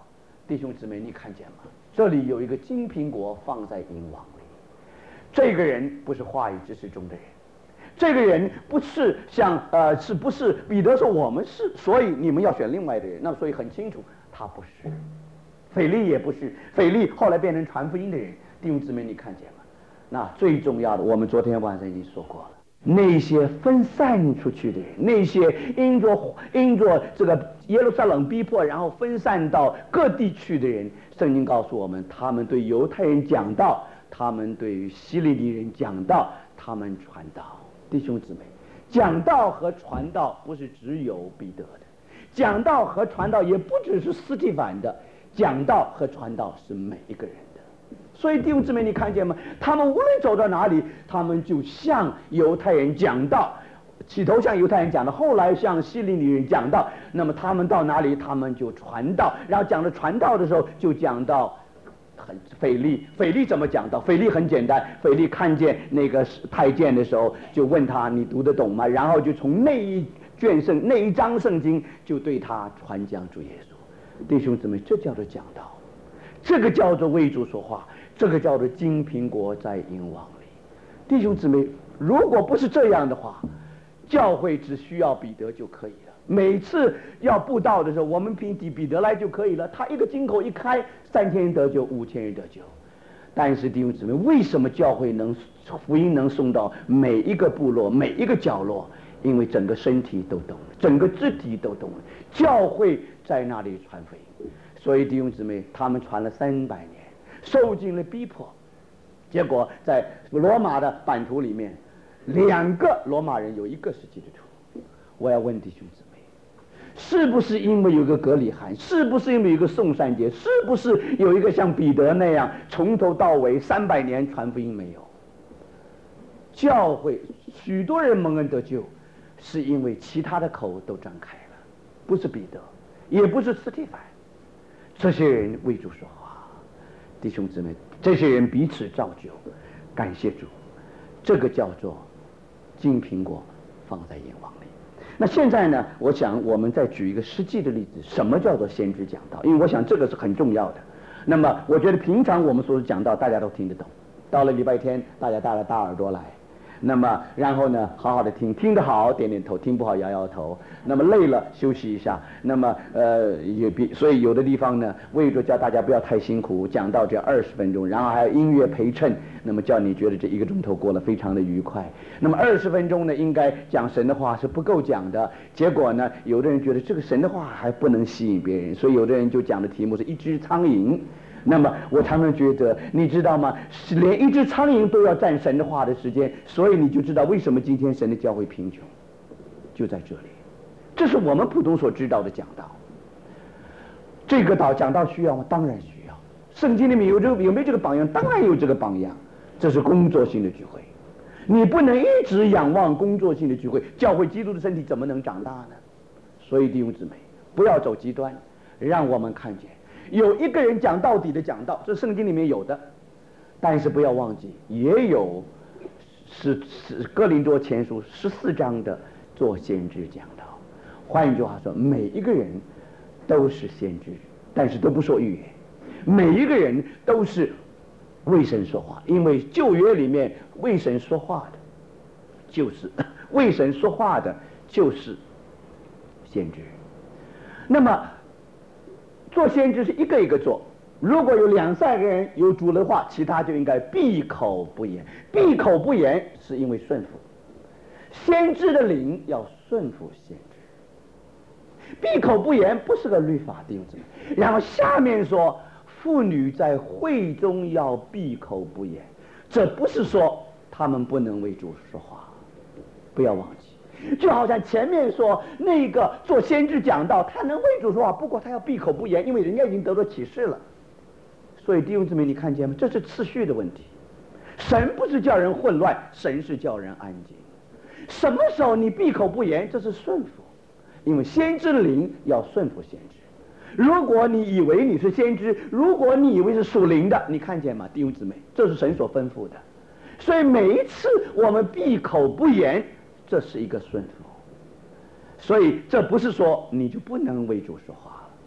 弟兄姊妹，你看见吗？这里有一个金苹果放在银网里，这个人不是话语之士中的人，这个人不是像呃是不是彼得说我们是，所以你们要选另外的人，那所以很清楚他不是，腓力也不是，腓力后来变成传福音的人，弟兄姊妹你看见吗？那最重要的，我们昨天晚上已经说过了，那些分散出去的人，那些因着因着这个耶路撒冷逼迫，然后分散到各地去的人，圣经告诉我们，他们对犹太人讲道，他们对于希利尼人讲道，他们传道。弟兄姊妹，讲道和传道不是只有彼得的，讲道和传道也不只是司提反的，讲道和传道是每一个人的。所以弟兄姊妹，你看见吗？他们无论走到哪里，他们就向犹太人讲道，起头向犹太人讲的，后来向希利尼人讲道。那么他们到哪里，他们就传道。然后讲了传道的时候，就讲到很腓力。腓力怎么讲道？腓力很简单，腓力看见那个太监的时候，就问他你读得懂吗？然后就从那一卷圣那一章圣经就对他传讲主耶稣。弟兄姊妹，这叫做讲道，这个叫做为主说话，这个叫做金苹果在银网里。弟兄姊妹，如果不是这样的话，教会只需要彼得就可以了。每次要布道的时候，我们凭彼得来就可以了。他一个金口一开，三千人得救，五千人得救。但是弟兄姊妹，为什么教会能福音能送到每一个部落、每一个角落？因为整个身体都懂了，整个肢体都懂了，教会在那里传福音。所以弟兄姊妹，他们传了三百年，受尽了逼迫，结果在罗马的版图里面，两个罗马人有一个是基督徒。我要问弟兄姊妹，是不是因为有个革礼寒，是不是因为有一个宋善节，是不是有一个像彼得那样从头到尾三百年传福音没有？教会许多人蒙恩得救，是因为其他的口都张开了，不是彼得，也不是司提反，这些人为主说话。弟兄姊妹，这些人彼此造就，感谢主，这个叫做金苹果放在银网里。那现在呢，我想我们再举一个实际的例子，什么叫做先知讲道？因为我想这个是很重要的。那么我觉得平常我们所讲道大家都听得懂，到了礼拜天大家带了大耳朵来，那么然后呢好好的听，听得好点点头，听不好摇摇头，那么累了休息一下。那么呃也比所以有的地方呢，为着叫大家不要太辛苦，讲到这二十分钟，然后还有音乐陪衬，那么叫你觉得这一个钟头过了非常的愉快。那么二十分钟呢，应该讲神的话是不够讲的，结果呢有的人觉得这个神的话还不能吸引别人，所以有的人就讲的题目是一只苍蝇。那么我常常觉得，你知道吗？连一只苍蝇都要占神的话的时间，所以你就知道为什么今天神的教会贫穷，就在这里。这是我们普通所知道的讲道。这个道讲道需要吗？当然需要。圣经里面有这个有没有这个榜样？当然有这个榜样。这是工作性的聚会，你不能一直仰望工作性的聚会，教会基督的身体怎么能长大呢？所以弟兄姊妹，不要走极端，让我们看见。有一个人讲到底的讲道，这圣经里面有的，但是不要忘记，也有是是哥林多前书十四章的做先知讲道。换一句话说，每一个人都是先知，但是都不说预言。每一个人都是为神说话，因为旧约里面为神说话的，就是为神说话的，就是先知。那么做先知是一个一个做，如果有两三个人有主的话，其他就应该闭口不言。闭口不言是因为顺服，先知的灵要顺服先知。闭口不言不是个律法，弟兄姊妹。然后下面说，妇女在会中要闭口不言，这不是说他们不能为主说话，不要忘记。就好像前面说那个做先知讲道，他能为主说话，不过他要闭口不言，因为人家已经得到启示了。所以弟兄姊妹，你看见吗？这是次序的问题。神不是叫人混乱，神是叫人安静。什么时候你闭口不言，这是顺服，因为先知灵要顺服先知。如果你以为你是先知，如果你以为是属灵的，你看见吗？弟兄姊妹，这是神所吩咐的。所以每一次我们闭口不言，这是一个顺服。所以这不是说你就不能为主说话了。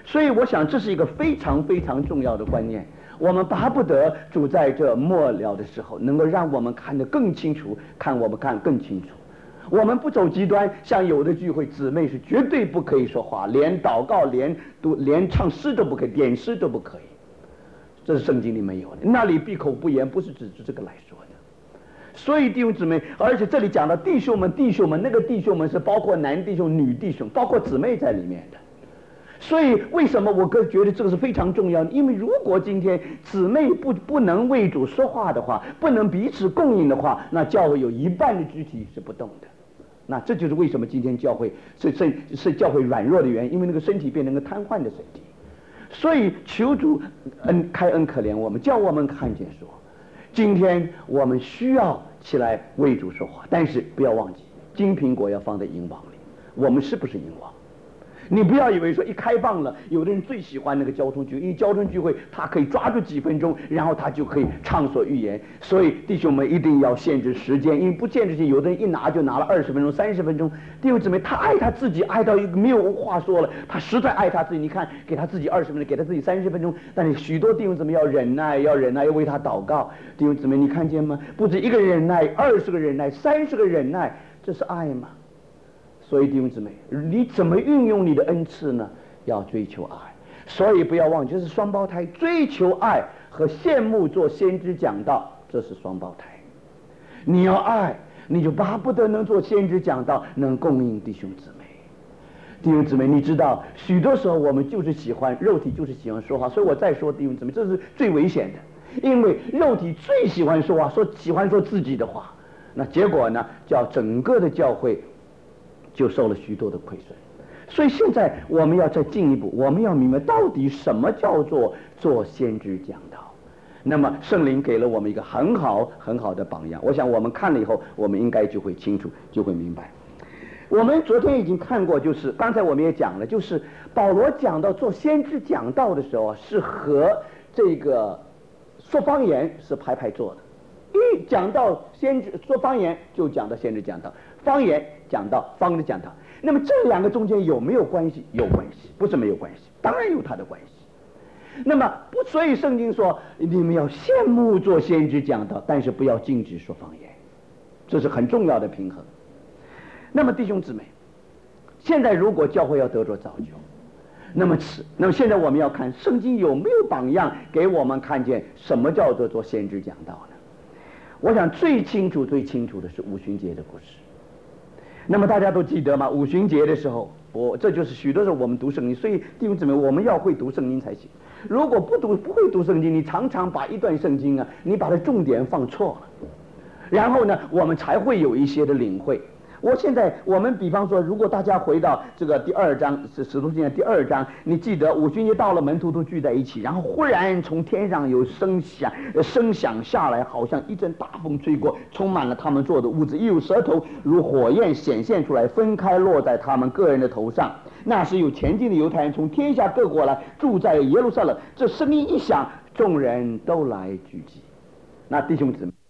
所以我想这是一个非常非常重要的观念。我们巴不得主在这末了的时候，能够让我们看得更清楚，看我们看更清楚。我们不走极端，像有的聚会姊妹是绝对不可以说话，连祷告、连读、连唱诗都不可以，点诗都不可以。这是圣经里没有的。那里闭口不言，不是指着这个来说的。所以弟兄姊妹，而且这里讲到弟兄们，弟兄们，那个弟兄们是包括男弟兄、女弟兄，包括姊妹在里面的。所以为什么我个觉得这个是非常重要的？因为如果今天姊妹不不能为主说话的话，不能彼此供应的话，那教会有一半的肢体是不动的。那这就是为什么今天教会是是是教会软弱的原因，因为那个身体变成个瘫痪的身体。所以求主恩开恩可怜我们，叫我们看见说，今天我们需要起来为主说话，但是不要忘记，金苹果要放在银网里。我们是不是银网？你不要以为说一开放了，有的人最喜欢那个交通聚会，因为交通聚会他可以抓住几分钟，然后他就可以畅所欲言。所以弟兄们一定要限制时间，因为不限制时间，有的人一拿就拿了二十分钟、三十分钟。弟兄姊妹，他爱他自己，爱到一个没有话说了，他实在爱他自己。你看，给他自己二十分钟，给他自己三十分钟，但是许多弟兄姊妹要忍耐，要忍耐，要为他祷告。弟兄姊妹，你看见吗？不止一个忍耐，二十个忍耐，三十个忍耐，这是爱吗？所以弟兄姊妹，你怎么运用你的恩赐呢？要追求爱。所以不要忘记，这是双胞胎，追求爱和羡慕做先知讲道，这是双胞胎。你要爱，你就巴不得能做先知讲道，能供应弟兄姊妹。弟兄姊妹，你知道许多时候我们就是喜欢肉体，就是喜欢说话。所以我再说弟兄姊妹，这是最危险的，因为肉体最喜欢说话，说喜欢说自己的话，那结果呢，叫整个的教会就受了许多的亏损。所以现在我们要再进一步，我们要明白到底什么叫做做先知讲道。那么圣灵给了我们一个很好很好的榜样，我想我们看了以后，我们应该就会清楚，就会明白。我们昨天已经看过，就是刚才我们也讲了，就是保罗讲到做先知讲道的时候，是和这个说方言是排排坐的。一讲到先知说方言，就讲到先知讲道；方言讲到方的讲道。那么这两个中间有没有关系？有关系，不是没有关系，当然有它的关系。那么不，所以圣经说你们要羡慕做先知讲道，但是不要禁止说方言，这是很重要的平衡。那么弟兄姊妹，现在如果教会要得着造就，那么此那么现在我们要看圣经有没有榜样给我们看见什么叫做做先知讲道呢？我想最清楚最清楚的是五旬节的故事。那么大家都记得吗？五旬节的时候，我这就是许多时候我们读圣经，所以弟兄姊妹，我们要会读圣经才行。如果不读不会读圣经，你常常把一段圣经啊，你把它重点放错了，然后呢，我们才会有一些的领会。我现在我们比方说，如果大家回到这个第二章，是使徒行传第二章，你记得五旬节到了，门徒都聚在一起，然后忽然从天上有声响，声响下来，好像一阵大风吹过，充满了他们坐的屋子，又有舌头如火焰显现出来，分开落在他们个人的头上。那时有前进的犹太人从天下各国来住在耶路撒冷，这声音一响，众人都来聚集。那弟兄姊妹，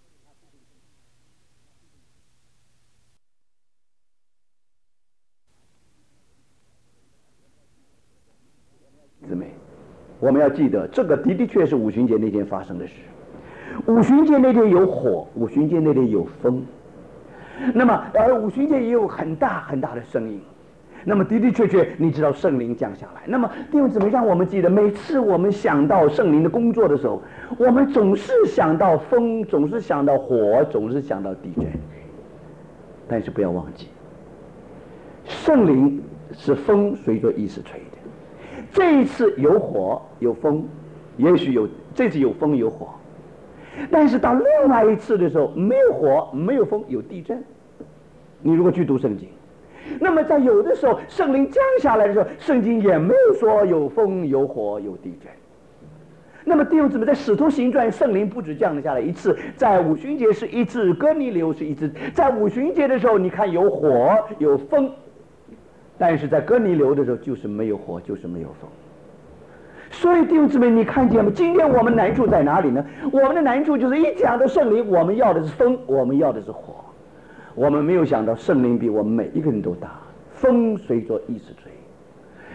姊妹，我们要记得，这个的的确是五旬节那天发生的事。五旬节那天有火，五旬节那天有风，那么而五旬节也有很大很大的声音。那么的的确确，你知道圣灵降下来。那么弟兄姊妹，让我们记得，每次我们想到圣灵的工作的时候，我们总是想到风，总是想到火，总是想到地震。但是不要忘记，圣灵是风随着意识吹的。这一次有火有风，也许有这次有风有火，但是到另外一次的时候，没有火没有风，有地震。你如果去读圣经，那么在有的时候圣灵降下来的时候，圣经也没有说有风有火有地震。那么弟兄姊妹，在使徒行传，圣灵不止降下来一次，在五旬节是一次，哥尼流是一次。在五旬节的时候，你看有火有风，但是在哥尼流的时候就是没有火，就是没有风。所以弟兄姊妹，你看见吗？今天我们难处在哪里呢？我们的难处就是一讲到圣灵，我们要的是风，我们要的是火，我们没有想到圣灵比我们每一个人都大，风随着意识吹。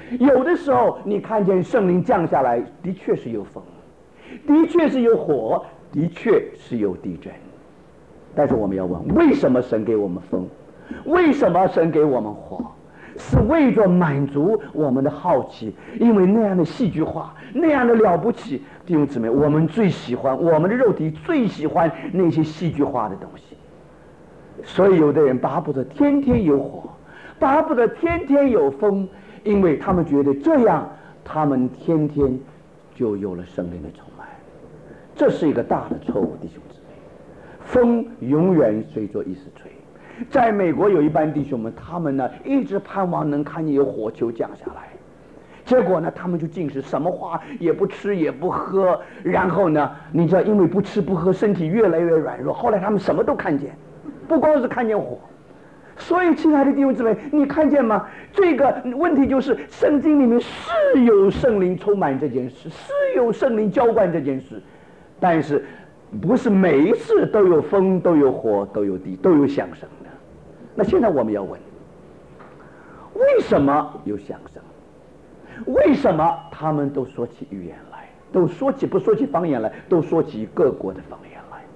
有的时候你看见圣灵降下来，的确是有风，的确是有火，的确是有地震。但是我们要问，为什么神给我们风？为什么神给我们火？是为着满足我们的好奇，因为那样的戏剧化，那样的了不起。弟兄姊妹，我们最喜欢，我们的肉体最喜欢那些戏剧化的东西。所以有的人巴不得天天有火，巴不得天天有风，因为他们觉得这样他们天天就有了圣灵的充满。这是一个大的错误，弟兄姊妹。风永远随着意思吹。在美国有一班弟兄们，他们呢一直盼望能看见有火球降下来，结果呢他们就尽是什么话也不吃也不喝，然后呢你知道，因为不吃不喝，身体越来越软弱，后来他们什么都看见，不光是看见火。所以亲爱的弟兄姊妹，你看见吗？这个问题就是圣经里面是有圣灵充满这件事，是有圣灵浇灌这件事，但是不是每一次都有风都有火都有地都有响声的。那现在我们要问，为什么有响声？为什么他们都说起语言来，都说起不说起方言来，都说起各国的方言来？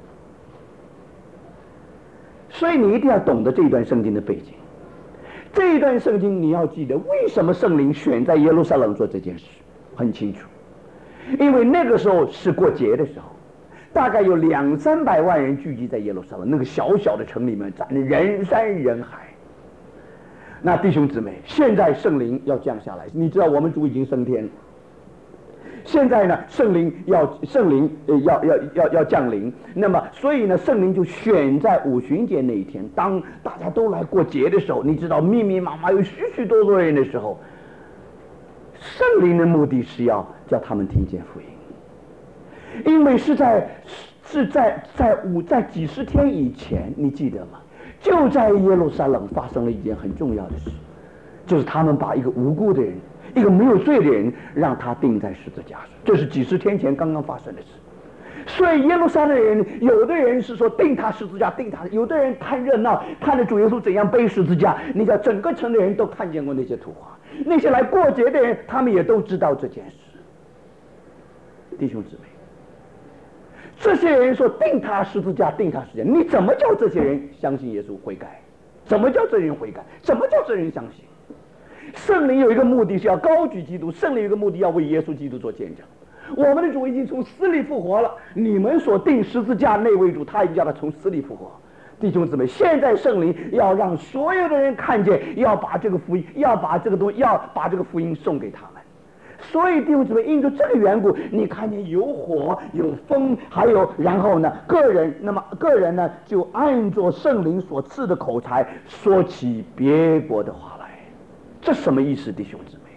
所以你一定要懂得这一段圣经的背景。这一段圣经你要记得，为什么圣灵选在耶路撒冷做这件事，很清楚，因为那个时候是过节的时候，大概有两三百万人聚集在耶路撒冷那个小小的城里面，站得人山人海。那弟兄姊妹，现在圣灵要降下来，你知道我们主已经升天了，现在呢圣灵要圣灵呃要要要要降临，那么所以呢圣灵就选在五旬节那一天，当大家都来过节的时候，你知道密密麻麻有许许多多人的时候，圣灵的目的是要叫他们听见福音。因为是在是在在五在几十天以前，你记得吗？就在耶路撒冷发生了一件很重要的事，就是他们把一个无辜的人，一个没有罪的人，让他钉在十字架上。这是几十天前刚刚发生的事。所以耶路撒冷人，有的人是说钉他十字架，钉他；有的人看热闹，看着主耶稣怎样背十字架。你知道，整个城的人都看见过那些图画，那些来过节的人，他们也都知道这件事。弟兄姊妹，这些人说钉他十字架，钉他十字架，你怎么叫这些人相信耶稣悔改？怎么叫这人悔改？怎么叫这人相信？圣灵有一个目的是要高举基督，圣灵有一个目的要为耶稣基督做见证。我们的主已经从死里复活了，你们所钉十字架那位主，他已经叫他从死里复活。弟兄姊妹，现在圣灵要让所有的人看见，要把这个福音，要把这个东西，要把这个福音送给他们。所以弟兄姊妹，因着这个缘故，你看见有火有风，还有然后呢个人，那么个人呢就按着圣灵所赐的口才说起别国的话来。这什么意思？弟兄姊妹，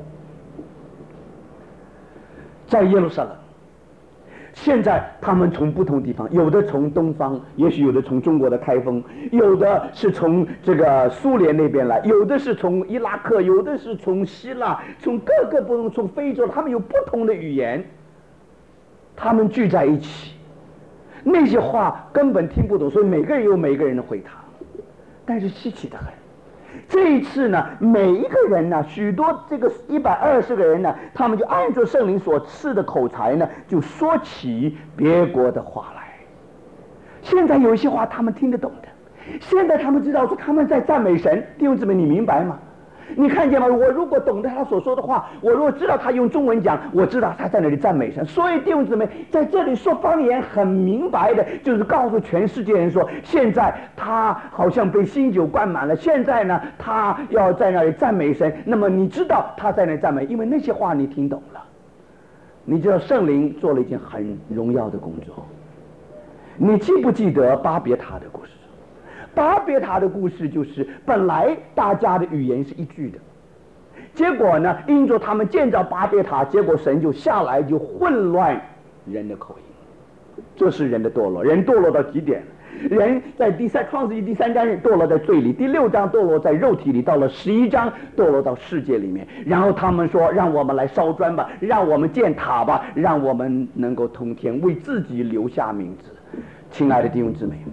在耶路撒冷，现在他们从不同地方，有的从东方，也许有的从中国的开封，有的是从这个苏联那边来，有的是从伊拉克，有的是从希腊，从各个不同，从非洲，他们有不同的语言，他们聚在一起，那些话根本听不懂，所以每个人有每个人的回答，但是稀奇的很。这一次呢，每一个人呢，许多这个一百二十个人呢，他们就按照圣灵所赐的口才呢，就说起别国的话来。现在有一些话他们听得懂的，现在他们知道说他们在赞美神。弟兄姊妹，你明白吗？你看见吗？我如果懂得他所说的话，我如果知道他用中文讲，我知道他在那里赞美神。所以弟兄姊妹，在这里说方言很明白的，就是告诉全世界人说，现在他好像被新酒灌满了，现在呢他要在那里赞美神。那么你知道他在那里赞美，因为那些话你听懂了。你知道圣灵做了一件很荣耀的工作。你记不记得巴别塔的故事？巴别塔的故事就是本来大家的语言是一句的，结果呢因着他们建造巴别塔，结果神就下来就混乱人的口音。这是人的堕落，人堕落到极点，人在第三创世纪第三章堕落在罪里，第六章堕落在肉体里，到了十一章堕落到世界里面。然后他们说，让我们来烧砖吧，让我们建塔吧，让我们能够通天，为自己留下名字。亲爱的弟兄姊妹，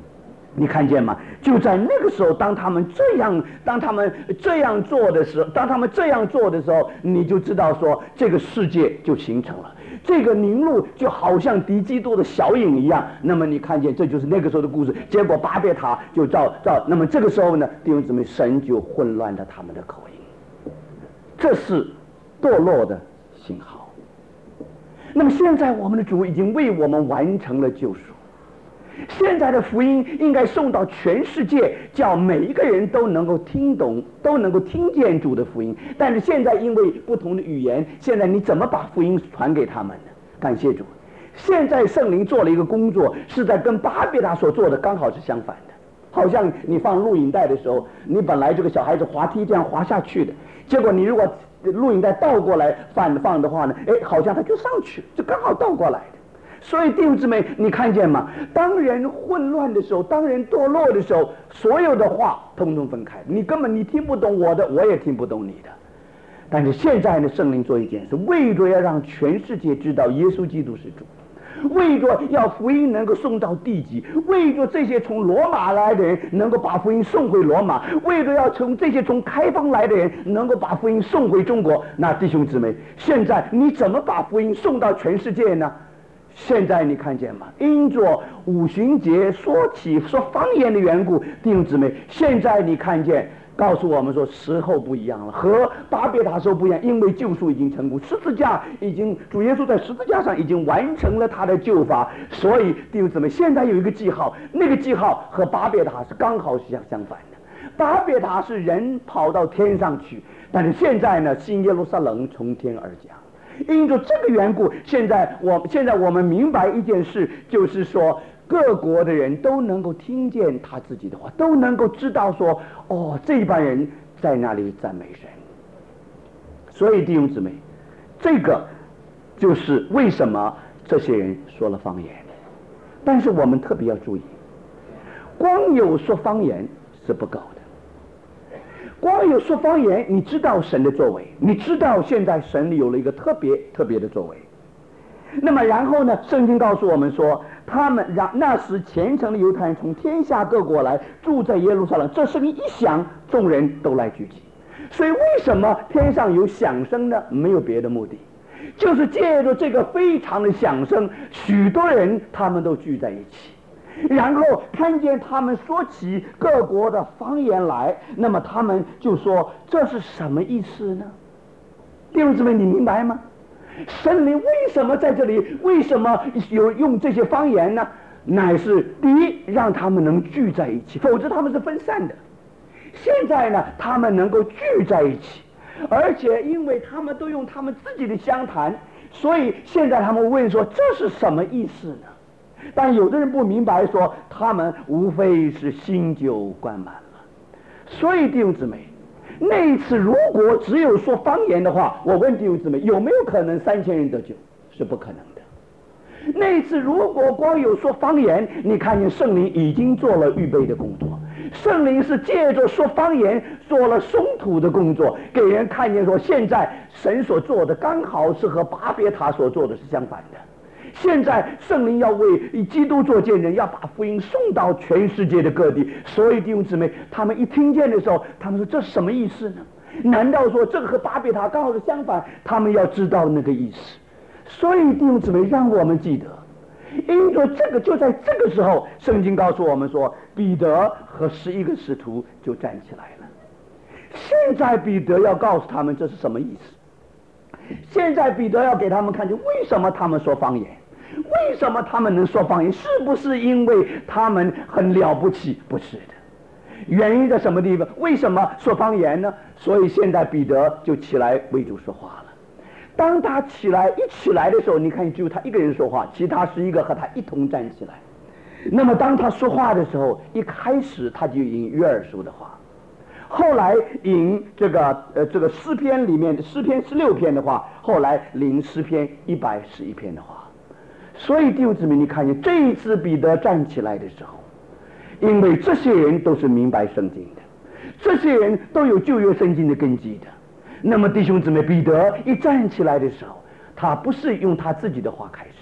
你看见吗？就在那个时候，当他们这样，当他们这样做的时候，当他们这样做的时候，你就知道说，这个世界就形成了。这个宁录就好像敌基督的小影一样。那么你看见，这就是那个时候的故事。结果巴别塔就照照，那么这个时候呢，弟兄姊妹，神就混乱了他们的口音，这是堕落的信号。那么现在我们的主已经为我们完成了救赎。现在的福音应该送到全世界，叫每一个人都能够听懂，都能够听见主的福音。但是现在因为不同的语言，现在你怎么把福音传给他们呢？感谢主，现在圣灵做了一个工作，是在跟巴别塔所做的刚好是相反的。好像你放录影带的时候，你本来这个小孩子滑梯这样滑下去的，结果你如果录影带倒过来放放的话呢，哎，好像他就上去，就刚好倒过来的。所以弟兄姊妹，你看见吗？当人混乱的时候，当人堕落的时候，所有的话通通分开，你根本你听不懂我的，我也听不懂你的。但是现在呢，圣灵做一件事，为着要让全世界知道耶稣基督是主，为着要福音能够送到地极，为着这些从罗马来的人能够把福音送回罗马，为着要从这些从开放来的人能够把福音送回中国。那弟兄姊妹，现在你怎么把福音送到全世界呢？现在你看见吗？因着五旬节说起说方言的缘故，弟兄姊妹，现在你看见告诉我们说时候不一样了，和巴别塔时候不一样，因为救赎已经成功，十字架已经主耶稣在十字架上已经完成了他的救法。所以弟兄姊妹，现在有一个记号，那个记号和巴别塔是刚好是相相反的。巴别塔是人跑到天上去，但是现在呢，新耶路撒冷从天而降。因着这个缘故，现在我现在我们明白一件事，就是说各国的人都能够听见他自己的话，都能够知道说，哦，这帮人在那里赞美神。所以弟兄姊妹，这个就是为什么这些人说了方言。但是我们特别要注意，光有说方言是不够的。光有说方言，你知道神的作为，你知道现在神里有了一个特别特别的作为。那么然后呢，圣经告诉我们说，他们让那时虔诚的犹太人从天下各国来住在耶路撒冷，这声音一响，众人都来聚集。所以为什么天上有响声呢？没有别的目的，就是借着这个非常的响声，许多人他们都聚在一起，然后看见他们说起各国的方言来，那么他们就说这是什么意思呢？弟兄姊妹，你明白吗？圣灵为什么在这里？为什么有用这些方言呢？乃是第一，让他们能聚在一起，否则他们是分散的。现在呢，他们能够聚在一起，而且因为他们都用他们自己的相谈，所以现在他们问说这是什么意思呢？但有的人不明白，说他们无非是新酒灌满了。所以弟兄姊妹，那一次如果只有说方言的话，我问弟兄姊妹，有没有可能三千人得救？是不可能的。那一次如果光有说方言，你看见圣灵已经做了预备的工作，圣灵是借着说方言做了松土的工作，给人看见说现在神所做的刚好是和巴别塔所做的是相反的。现在圣灵要为基督做见证，要把福音送到全世界的各地。所以弟兄姊妹，他们一听见的时候，他们说这是什么意思呢？难道说这个和巴别塔刚好是相反？他们要知道那个意思。所以弟兄姊妹，让我们记得，因着这个，就在这个时候，圣经告诉我们说，彼得和十一个使徒就站起来了。现在彼得要告诉他们这是什么意思。现在彼得要给他们看见为什么他们说方言，为什么他们能说方言，是不是因为他们很了不起？不是的。原因在什么地方？为什么说方言呢？所以现在彼得就起来为主说话了。当他起来一起来的时候，你看只有他一个人说话，其他十一个和他一同站起来。那么当他说话的时候，一开始他就引约珥书的话，后来引这个呃这个诗篇里面的诗篇十六篇的话，后来引诗篇一百十一篇的话。所以弟兄姊妹，你看见这一次彼得站起来的时候，因为这些人都是明白圣经的，这些人都有旧约圣经的根基的。那么弟兄姊妹，彼得一站起来的时候，他不是用他自己的话开始，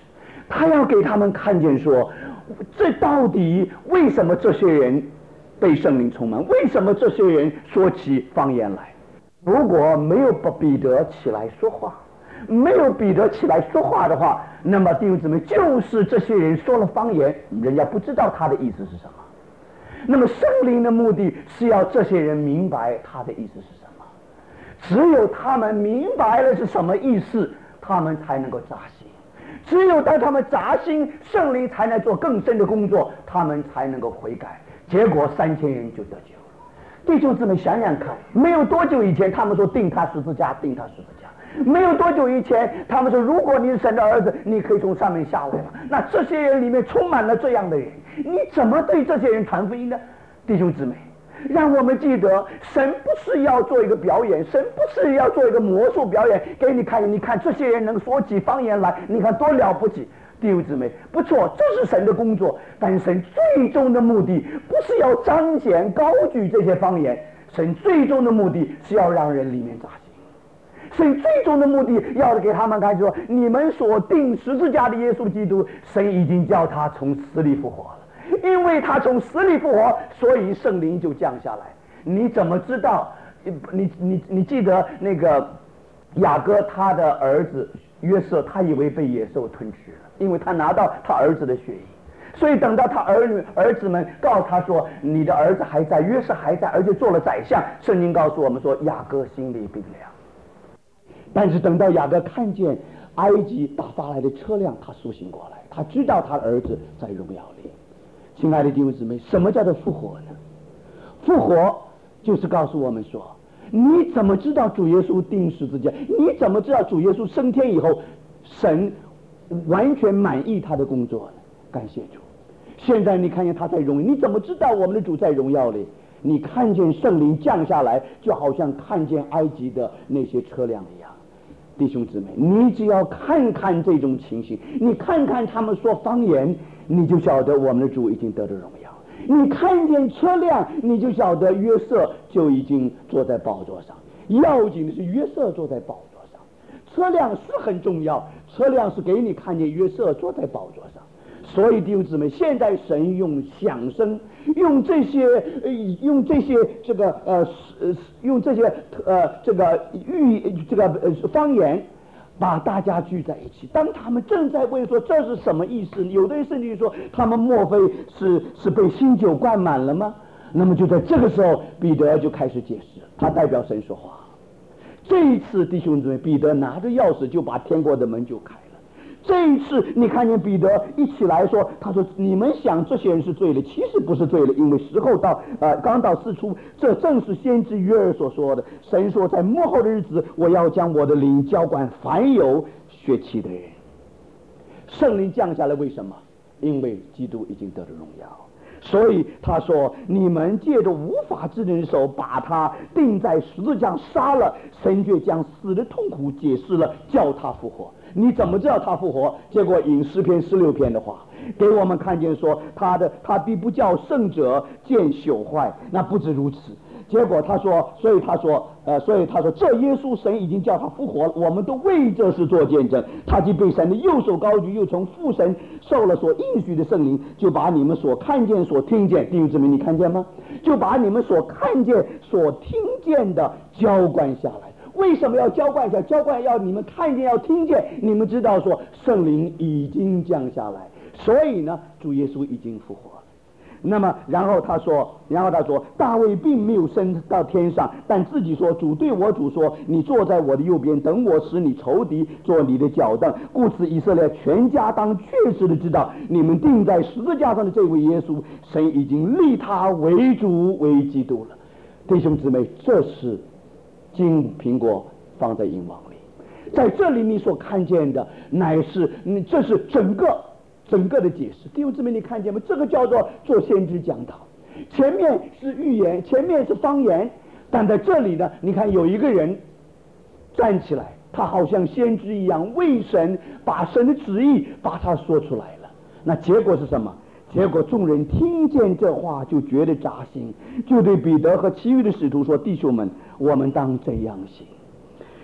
他要给他们看见说，这到底为什么这些人被圣灵充满？为什么这些人说起方言来？如果没有彼得起来说话，没有彼得起来说话的话，那么弟兄姊妹，就是这些人说了方言，人家不知道他的意思是什么。那么圣灵的目的是要这些人明白他的意思是什么，只有他们明白了是什么意思，他们才能够扎心。只有当他们扎心，圣灵才能做更深的工作，他们才能够悔改。结果三千人就得救了。弟兄姊妹想想看，没有多久以前他们说钉他十字架，钉他十字架。没有多久以前他们说，如果你是神的儿子，你可以从上面下来嘛。那这些人里面充满了这样的人，你怎么对这些人传福音呢？弟兄姊妹，让我们记得，神不是要做一个表演，神不是要做一个魔术表演给你看，你看这些人能说起方言来，你看多了不起。弟兄姊妹，不错，这是神的工作，但神最终的目的不是要彰显高举这些方言，神最终的目的是要让人里面扎心。神最终的目的要给他们看说，你们所定十字架的耶稣基督，神已经叫他从死里复活了，因为他从死里复活，所以圣灵就降下来。你怎么知道？你你你记得那个雅各他的儿子约瑟，他以为被野兽吞吃了，因为他拿到他儿子的血液，所以等到他儿女儿子们告诉他说，你的儿子还在，约瑟还在，而且做了宰相。圣经告诉我们说，雅各心里冰凉。但是等到雅各看见埃及打发来的车辆，他苏醒过来，他知道他儿子在荣耀里。亲爱的弟兄姊妹，什么叫做复活呢？复活就是告诉我们说，你怎么知道主耶稣钉十字架？你怎么知道主耶稣升天以后，神完全满意他的工作呢？感谢主！现在你看见他在荣耀，你怎么知道我们的主在荣耀里？你看见圣灵降下来，就好像看见埃及的那些车辆一样。弟兄姊妹，你只要看看这种情形，你看看他们说方言，你就晓得我们的主已经得了荣耀。你看见车辆，你就晓得约瑟就已经坐在宝座上。要紧的是约瑟坐在宝座上，车辆是很重要，车辆是给你看见约瑟坐在宝座上。所以弟兄姊妹，现在神用响声，用这些呃用这些这个呃呃用这些呃这个寓这个呃方言，把大家聚在一起。当他们正在问说这是什么意思，有的人甚至说他们莫非是是被新酒灌满了吗？那么就在这个时候，彼得就开始解释，他代表神说话。这一次弟兄姊妹，彼得拿着钥匙就把天国的门就开了。这一次你看见彼得一起来说，他说你们想这些人是罪了，其实不是罪了，因为时候到呃刚到四初，这正是先知约珥所说的，神说在末后的日子，我要将我的灵浇灌凡有血气的人。圣灵降下来，为什么？因为基督已经得了荣耀。所以他说，你们借着无法之人的手把他钉在十字架杀了，神却将死的痛苦解释了，叫他复活。你怎么知道他复活？结果引诗篇十六篇的话给我们看见说，他的他必不叫圣者见朽坏。那不止如此，结果他说，所以他说呃，所以他说这耶稣神已经叫他复活了，我们都为这事做见证。他既被神的右手高举，又从父神受了所应许的圣灵，就把你们所看见所听见，弟兄姊妹你看见吗？就把你们所看见所听见的浇灌下来。为什么要浇灌下？浇灌要你们看见，要听见。你们知道说圣灵已经降下来，所以呢，主耶稣已经复活了。那么然后他说然后他说大卫并没有升到天上，但自己说，主对我主说，你坐在我的右边，等我使你仇敌做你的脚凳。故此以色列全家当确实的知道，你们钉在十字架上的这位耶稣，神已经立他为主为基督了。弟兄姊妹，这是金苹果放在银网里，在这里你所看见的乃是你这是整个整个的解释。弟兄姊妹你看见吗？这个叫做做先知讲道，前面是预言，前面是方言，但在这里呢，你看有一个人站起来，他好像先知一样，为神把神的旨意把他说出来了。那结果是什么？结果众人听见这话就觉得扎心，就对彼得和其余的使徒说，弟兄们，我们当这样行。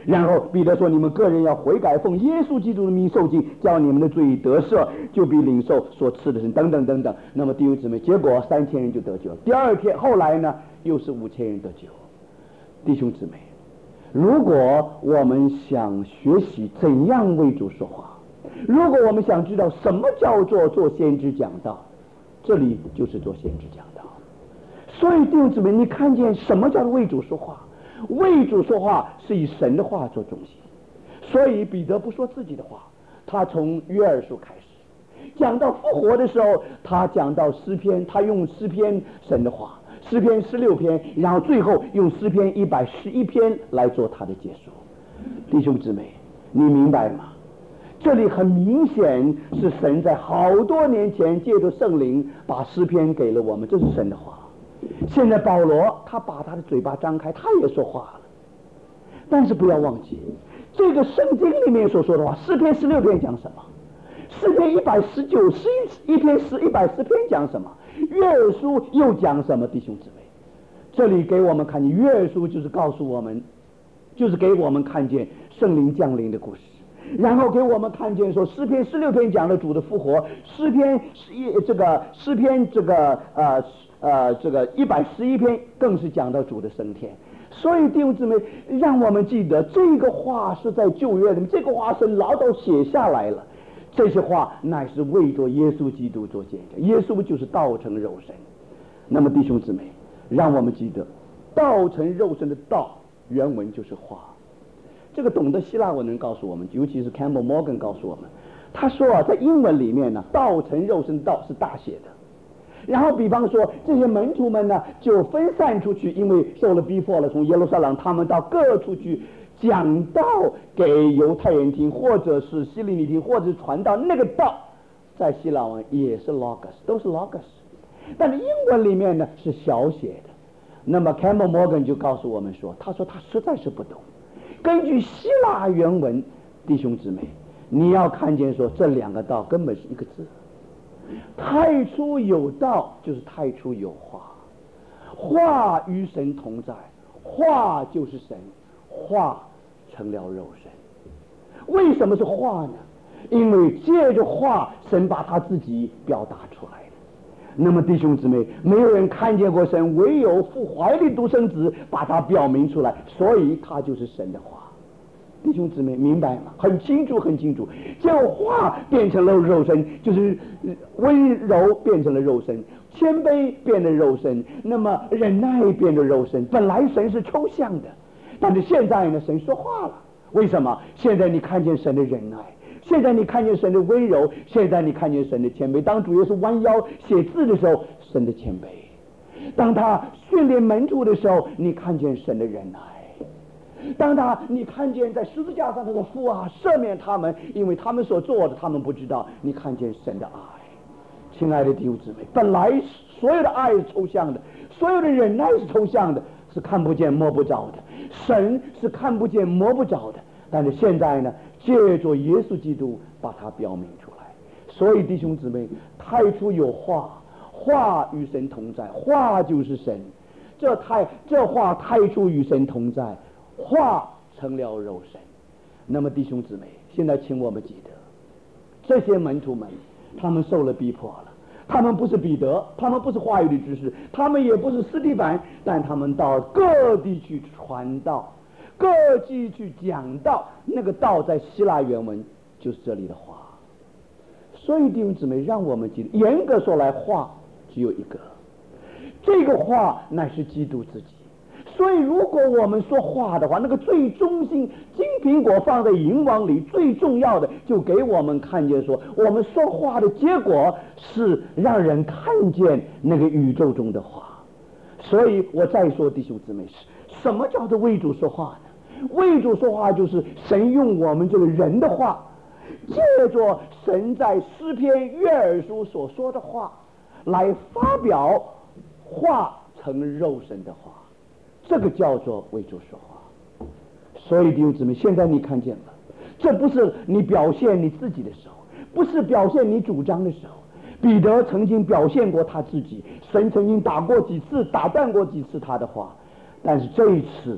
然后彼得说：“你们个人要悔改，奉耶稣基督的名受浸，叫你们的罪得赦，就必领受所赐的神。”等等等等。那么弟兄姊妹，结果三千人就得救。第二天，后来呢，又是五千人得救。弟兄姊妹，如果我们想学习怎样为主说话，如果我们想知道什么叫做做先知讲道，这里就是做先知讲道。所以弟兄姊妹，你看见什么叫做为主说话？为主说话是以神的话做中心。所以彼得不说自己的话，他从约珥书开始讲到复活的时候，他讲到诗篇，他用诗篇神的话，诗篇十六篇，然后最后用诗篇一百十一篇来做他的结束。弟兄姊妹，你明白吗？这里很明显是神在好多年前借着圣灵把诗篇给了我们，这是神的话。现在保罗他把他的嘴巴张开，他也说话了。但是不要忘记，这个圣经里面所说的话，诗篇十六篇讲什么？诗篇一百十九十一篇十一百十篇讲什么？约珥书又讲什么？弟兄姊妹，这里给我们看见，约珥书就是告诉我们，就是给我们看见圣灵降临的故事。然后给我们看见说，诗篇十六篇讲了主的复活，诗篇一这个诗篇这个呃呃这个一百十一篇更是讲到主的升天。所以弟兄姊妹，让我们记得这个话是在旧约里面，这个话是老早写下来了。这些话乃是为着耶稣基督做见证，耶稣就是道成肉身。那么弟兄姊妹，让我们记得道成肉身的道原文就是话。这个懂得希腊文人告诉我们，尤其是 Campbell Morgan 告诉我们，他说啊，在英文里面呢，道成肉身的道是大写的。然后比方说这些门徒们呢就分散出去，因为受了逼迫了，从耶路撒冷他们到各处去讲道给犹太人听，或者是希利尼听，或者是传道。那个道在希腊文也是 logos， 都是 logos， 但是英文里面呢是小写的。那么 Campbell Morgan 就告诉我们说，他说他实在是不懂，根据希腊原文，弟兄姊妹，你要看见说这两个道根本是一个字。太初有道，就是太初有话，话与神同在，话就是神，话成了肉身。为什么是话呢？因为借着话，神把他自己表达出来了。那么弟兄姊妹，没有人看见过神，唯有父怀里独生子把他表明出来，所以他就是神的话。弟兄姊妹明白吗？很清楚很清楚，叫话变成了肉身，就是温柔变成了肉身，谦卑变成肉身，那么忍耐变成肉身。本来神是抽象的，但是现在呢，神说话了。为什么？现在你看见神的忍耐，现在你看见神的温柔，现在你看见神的谦卑。当主耶稣弯腰写字的时候，神的谦卑；当他训练门徒的时候，你看见神的忍耐。当他你看见在十字架上他说，父啊，赦免他们，因为他们所做的他们不知道。你看见神的爱。亲爱的弟兄姊妹，本来所有的爱是抽象的，所有的忍耐是抽象的，是看不见摸不着的。神是看不见摸不着的，但是现在呢，借着耶稣基督把它表明出来。所以弟兄姊妹，太初有话，话与神同在，话就是神。这太这话太初与神同在，话成了肉身。那么弟兄姊妹，现在请我们记得，这些门徒们他们受了逼迫了，他们不是彼得，他们不是话语的知识，他们也不是司提反，但他们到各地去传道，各地去讲道。那个道在希腊原文就是这里的话。所以弟兄姊妹，让我们记得，严格说来，话只有一个，这个话乃是基督自己。所以如果我们说话的话，那个最中心，金苹果放在银网里，最重要的就给我们看见说，我们说话的结果是让人看见那个宇宙中的话。所以我再说弟兄姊妹，什么叫做为主说话呢？为主说话就是神用我们这个人的话，借着神在诗篇约珥书所说的话来发表化成肉身的话，这个叫做为主说话。所以弟兄姊妹，现在你看见了，这不是你表现你自己的时候，不是表现你主张的时候。彼得曾经表现过他自己，神曾经打过几次打断过几次他的话，但是这一次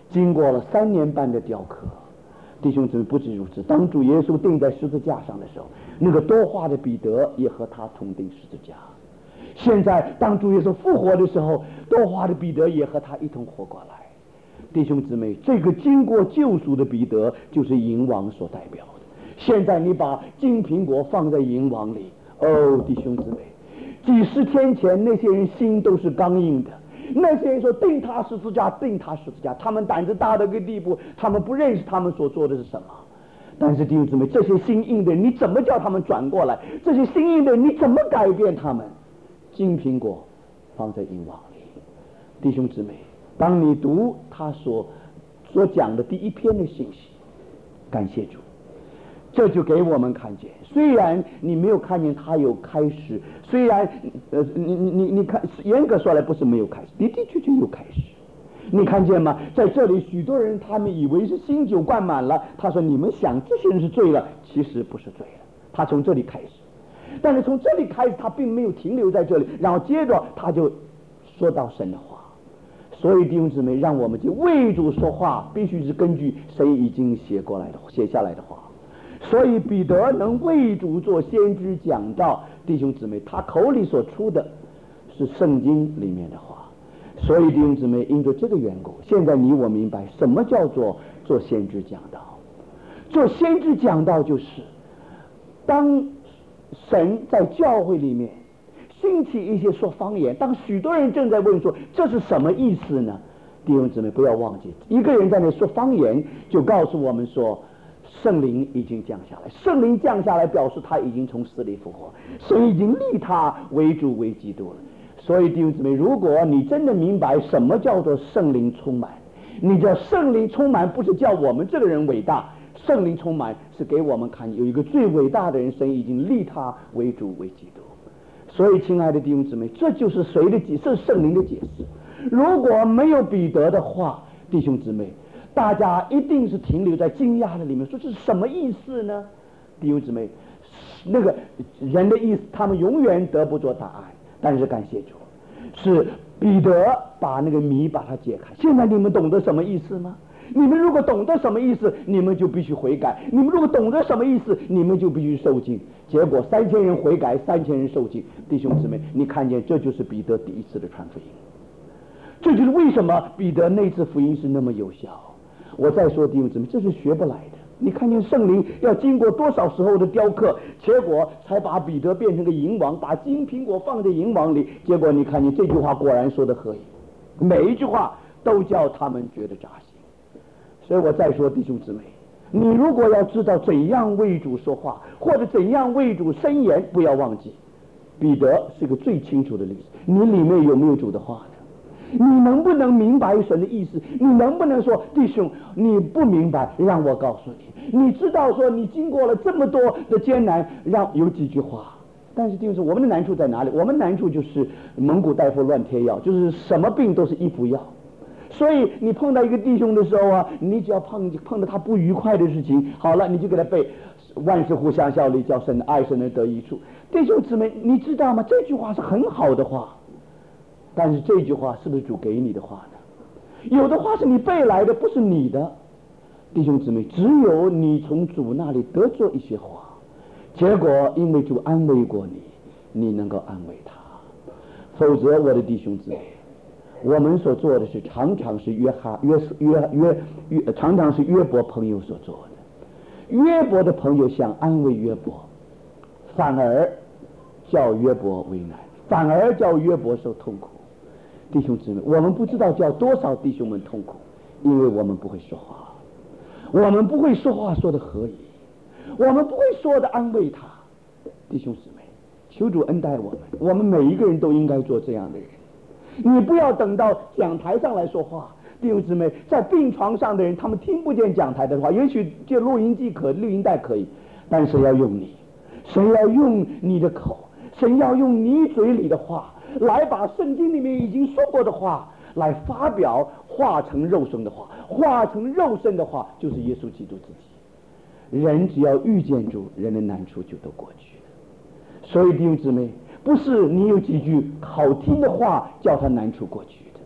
经过了三年半的雕刻，弟兄姊妹，不止如此，当主耶稣钉在十字架上的时候，那个多话的彼得也和他同钉十字架。现在当主耶稣复活的时候，多话的彼得也和他一同活过来。弟兄姊妹，这个经过救赎的彼得就是银王所代表的。现在你把金苹果放在银王里，哦，弟兄姊妹，几十天前那些人心都是刚硬的，那些人说钉他十字架，钉他十字架，他们胆子大到一个地步，他们不认识他们所做的是什么。但是弟兄姊妹，这些心硬的人，你怎么叫他们转过来？这些心硬的人，你怎么改变他们？金苹果放在银王里，弟兄姊妹，当你读他所所讲的第一篇的信息，感谢主，这就给我们看见，虽然你没有看见他有开始，虽然呃你你你你看，严格说来不是没有开始，的的确确有开始。你看见吗？在这里许多人他们以为是新酒灌满了，他说你们想这些人是醉了，其实不是醉了，他从这里开始。但是从这里开始他并没有停留在这里，然后接着他就说到神的话。所以弟兄姊妹，让我们就为主说话必须是根据神已经写过来的写下来的话。所以彼得能为主做先知讲道，弟兄姊妹，他口里所出的是圣经里面的话。所以弟兄姊妹，因着这个缘故，现在你我明白什么叫做做先知讲道。做先知讲道就是当神在教会里面兴起一些说方言，当许多人正在问说这是什么意思呢？弟兄姊妹，不要忘记，一个人在那说方言就告诉我们说圣灵已经降下来，圣灵降下来表示他已经从死里复活，神已经立他为主为基督了。所以弟兄姊妹，如果你真的明白什么叫做圣灵充满，你叫圣灵充满不是叫我们这个人伟大，圣灵充满是给我们看有一个最伟大的人，神已经立他为主为基督。所以亲爱的弟兄姊妹，这就是谁的解释？圣灵的解释。如果没有彼得的话，弟兄姊妹，大家一定是停留在惊讶的里面，说这是什么意思呢？弟兄姊妹，那个人的意思他们永远得不着答案，但是感谢主，是彼得把那个谜把它解开。现在你们懂得什么意思吗？你们如果懂得什么意思，你们就必须悔改；你们如果懂得什么意思，你们就必须受尽。结果三千人悔改，三千人受尽。弟兄姊妹，你看见这就是彼得第一次的传福音，这就是为什么彼得那次福音是那么有效。我再说弟兄姊妹，这是学不来的。你看见圣灵要经过多少时候的雕刻，结果才把彼得变成个银王，把金苹果放在银王里。结果你看见这句话果然说得合宜，每一句话都叫他们觉得扎心。所以我再说弟兄姊妹，你如果要知道怎样为主说话，或者怎样为主申言，不要忘记彼得是个最清楚的例子。你里面有没有主的话呢？你能不能明白神的意思？你能不能说弟兄你不明白，让我告诉你，你知道说你经过了这么多的艰难，让有几句话。但是弟兄说我们的难处在哪里？我们难处就是蒙古大夫乱贴药，就是什么病都是一服药。所以你碰到一个弟兄的时候啊，你只要碰碰到他不愉快的事情，好了，你就给他背万事互相效力，叫神爱神的得益处。弟兄姊妹，你知道吗？这句话是很好的话，但是这句话是不是主给你的话呢？有的话是你背来的，不是你的。弟兄姊妹，只有你从主那里得着一些话，结果因为主安慰过你，你能够安慰他。否则我的弟兄姊妹，我们所做的是常常是约哈约约约约常常是约伯朋友所做的。约伯的朋友想安慰约伯，反而叫约伯为难，反而叫约伯受痛苦。弟兄姊妹，我们不知道叫多少弟兄们痛苦，因为我们不会说话，我们不会说话说的合宜，我们不会说的安慰他。弟兄姊妹，求主恩待我们，我们每一个人都应该做这样的人。你不要等到讲台上来说话。弟兄姊妹，在病床上的人他们听不见讲台的话，也许借录音机可录音带可以，但是要用你，神要用你的口，神要用你嘴里的话来把圣经里面已经说过的话来发表，化成肉身的话，化成肉身的话就是耶稣基督自己。人只要遇见主，人的难处就都过去了。所以弟兄姊妹，不是你有几句好听的话叫他难处过去的，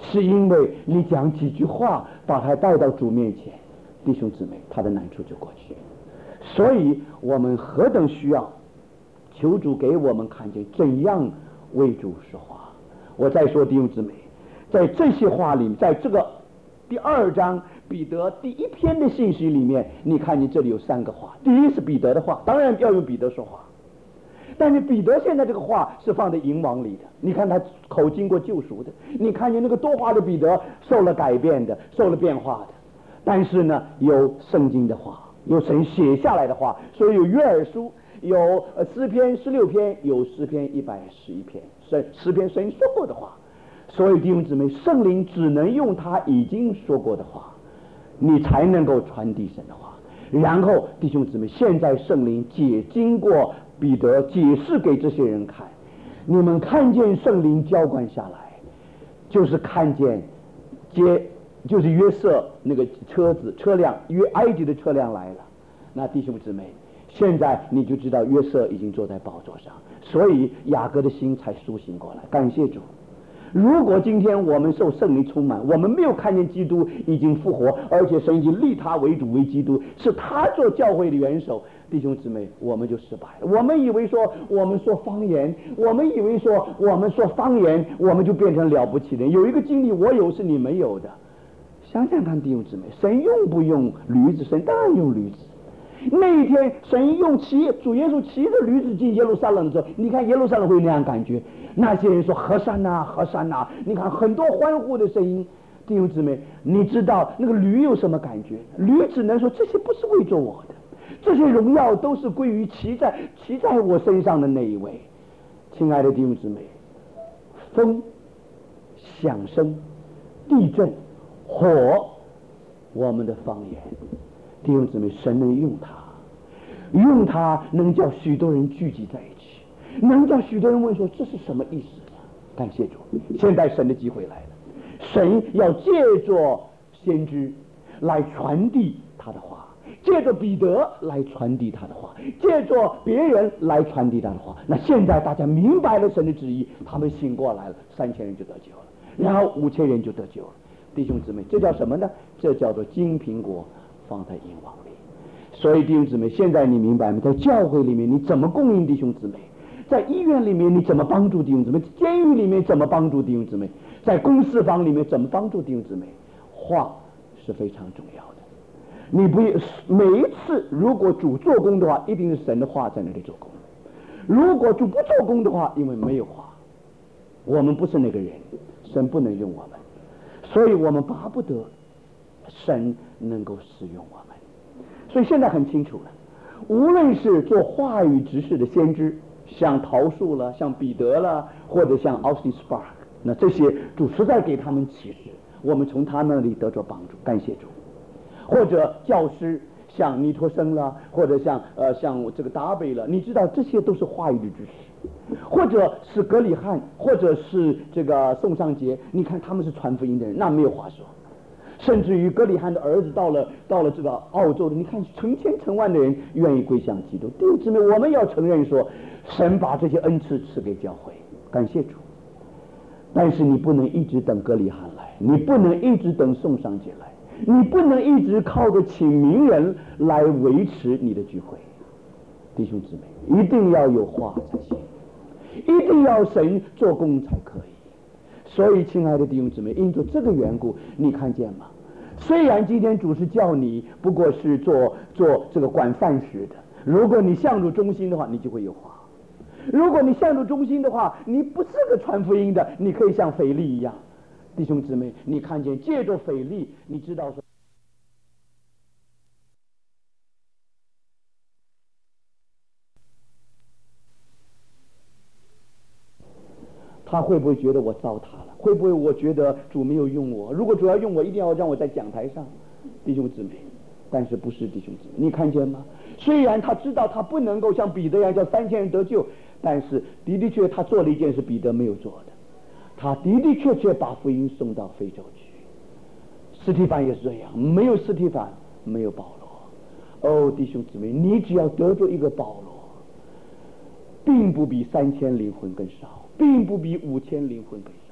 是因为你讲几句话把他带到主面前，弟兄姊妹，他的难处就过去。所以我们何等需要求主给我们看见怎样为主说话。我再说，弟兄姊妹，在这些话里，在这个第二章彼得第一篇的信息里面，你看见这里有三个话。第一是彼得的话，当然要用彼得说话，但是彼得现在这个话是放在营网里的，你看他口经过救赎的，你看见那个多话的彼得受了改变的，受了变化的，但是呢有圣经的话，有神写下来的话，所以有约珥书，有呃诗篇十六篇，有诗篇一百十一篇，神诗篇神说过的话。所以弟兄姊妹，圣灵只能用他已经说过的话，你才能够传递神的话。然后弟兄姊妹，现在圣灵解经过彼得解释给这些人看，你们看见圣灵浇灌下来，就是看见接就是约瑟那个车子车辆，约埃及的车辆来了。那弟兄姊妹，现在你就知道约瑟已经坐在宝座上，所以雅各的心才苏醒过来。感谢主。如果今天我们受圣灵充满，我们没有看见基督已经复活，而且神已经立他为主为基督，是他做教会的元首，弟兄姊妹，我们就失败了。我们以为说我们说方言，我们以为说我们说方言，我们就变成了不起的。有一个经历我有是你没有的。想想看，弟兄姊妹，神用不用驴子？神当然用驴子。那一天神用骑主耶稣骑着驴子进耶路撒冷的时候，你看耶路撒冷会那样感觉，那些人说和散呐和散呐，你看很多欢呼的声音。弟兄姊妹，你知道那个驴有什么感觉？驴只能说这些不是为着我的，这些荣耀都是归于骑在骑在我身上的那一位。亲爱的弟兄姊妹，风、响声、地震、火，我们的方言，弟兄姊妹，神能用它，用它能叫许多人聚集在一起，能叫许多人问说这是什么意思？感谢主，现在神的机会来了，神要借着先知来传递他的话，借着彼得来传递他的话，借着别人来传递他的话。那现在大家明白了神的旨意，他们醒过来了，三千人就得救了，然后五千人就得救了。弟兄姊妹，这叫什么呢？这叫做金苹果放在银网里。所以弟兄姊妹，现在你明白吗？在教会里面你怎么供应弟兄姊妹，在医院里面你怎么帮助弟兄姊妹，监狱里面怎么帮助弟兄姊妹，在公事房里面怎么帮助弟兄姊妹，话是非常重要的。你不每一次如果主做工的话，一定是神的话在那里做工，如果主不做工的话，因为没有话，我们不是那个人，神不能用我们，所以我们巴不得神能够使用我们。所以现在很清楚了，无论是做话语执事的先知，像陶树了，像彼得了，或者像 Austin Spark， 那这些主实在给他们启示，我们从他那里得着帮助，感谢主。或者教师像尼托生了，或者像呃像这个达贝了，你知道这些都是话语的知识。或者是格里汉，或者是这个宋尚杰，你看他们是传福音的人，那没有话说。甚至于格里汉的儿子到了到了这个澳洲的，你看成千成万的人愿意归向基督。弟兄姊妹，我们要承认说，神把这些恩赐赐给教会，感谢主。但是你不能一直等格里汉来，你不能一直等宋尚杰来，你不能一直靠着请名人来维持你的聚会。弟兄姊妹，一定要有话才行，一定要神做工才可以。所以亲爱的弟兄姊妹，因着这个缘故，你看见吗？虽然今天主是叫你不过是做做这个管饭食的，如果你向主忠心的话，你就会有话。如果你向主忠心的话，你不是个传福音的，你可以像腓力一样。弟兄姊妹，你看见借着腓力，你知道说他会不会觉得我糟蹋了？会不会我觉得主没有用我？如果主要用我，一定要让我在讲台上，弟兄姊妹。但是不是弟兄姊妹？你看见吗？虽然他知道他不能够像彼得一样叫三千人得救，但是的的确他做了一件事彼得没有做的，他的的确确把福音送到非洲去。司提反也是这样，没有司提反，没有保罗。哦，弟兄姊妹，你只要得着一个保罗，并不比三千灵魂更少，并不比五千灵魂更少，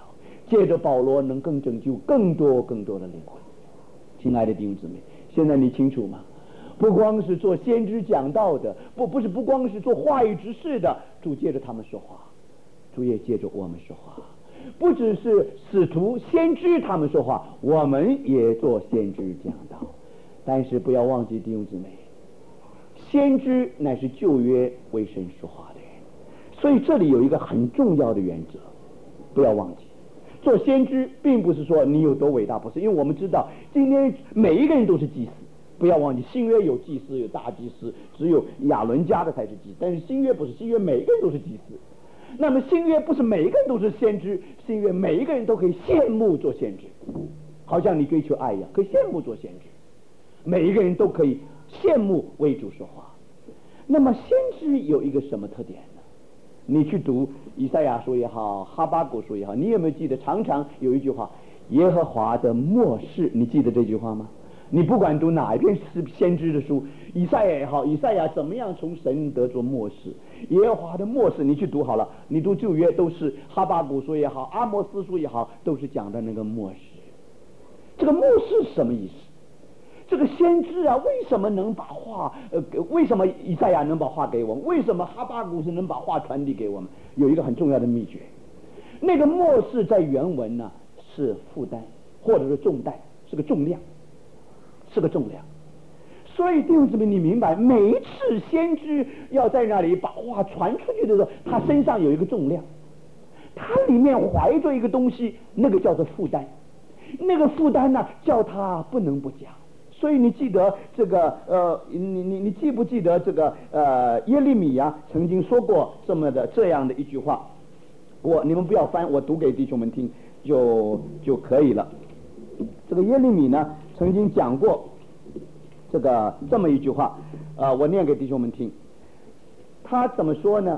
借着保罗能更拯救更多更多的灵魂。亲爱的弟兄姊妹，现在你清楚吗？不光是做先知讲道的，不不是不光是做话语执事的，主借着他们说话，主也借着我们说话。不只是使徒先知他们说话，我们也做先知讲道。但是不要忘记弟兄姊妹，先知乃是旧约为神说话的人，所以这里有一个很重要的原则，不要忘记，做先知并不是说你有多伟大，不是，因为我们知道今天每一个人都是祭司。不要忘记，新约有祭司，有大祭司，只有亚伦家的才是祭司，但是新约不是，新约每一个人都是祭司。那么新约不是每一个人都是先知，新约每一个人都可以羡慕做先知，好像你追求爱一样，可以羡慕做先知，每一个人都可以羡慕为主说话。那么先知有一个什么特点呢？你去读以赛亚书也好，哈巴谷书也好，你有没有记得常常有一句话，耶和华的默示，你记得这句话吗？你不管读哪一篇是先知的书，以赛亚也好，以赛亚怎么样从神得着默示，耶和华的默示，你去读好了，你读旧约都是哈巴谷书也好，阿摩斯书也好，都是讲的那个默示。这个默示是什么意思？这个先知啊，为什么能把话呃，为什么以赛亚能把话给我们？为什么哈巴谷是能把话传递给我们？有一个很重要的秘诀，那个默示在原文呢是负担或者是重担，是个重量。是个重量，所以弟兄姊妹，你明白，每一次先知要在那里把话传出去的时候，他身上有一个重量，他里面怀着一个东西，那个叫做负担，那个负担呢，叫他不能不讲。所以你记得这个呃，你你你记不记得这个呃，耶利米呀曾经说过这么的这样的一句话，我你们不要翻，我读给弟兄们听就就可以了。这个耶利米呢曾经讲过这个这么一句话，呃，我念给弟兄们听。他怎么说呢？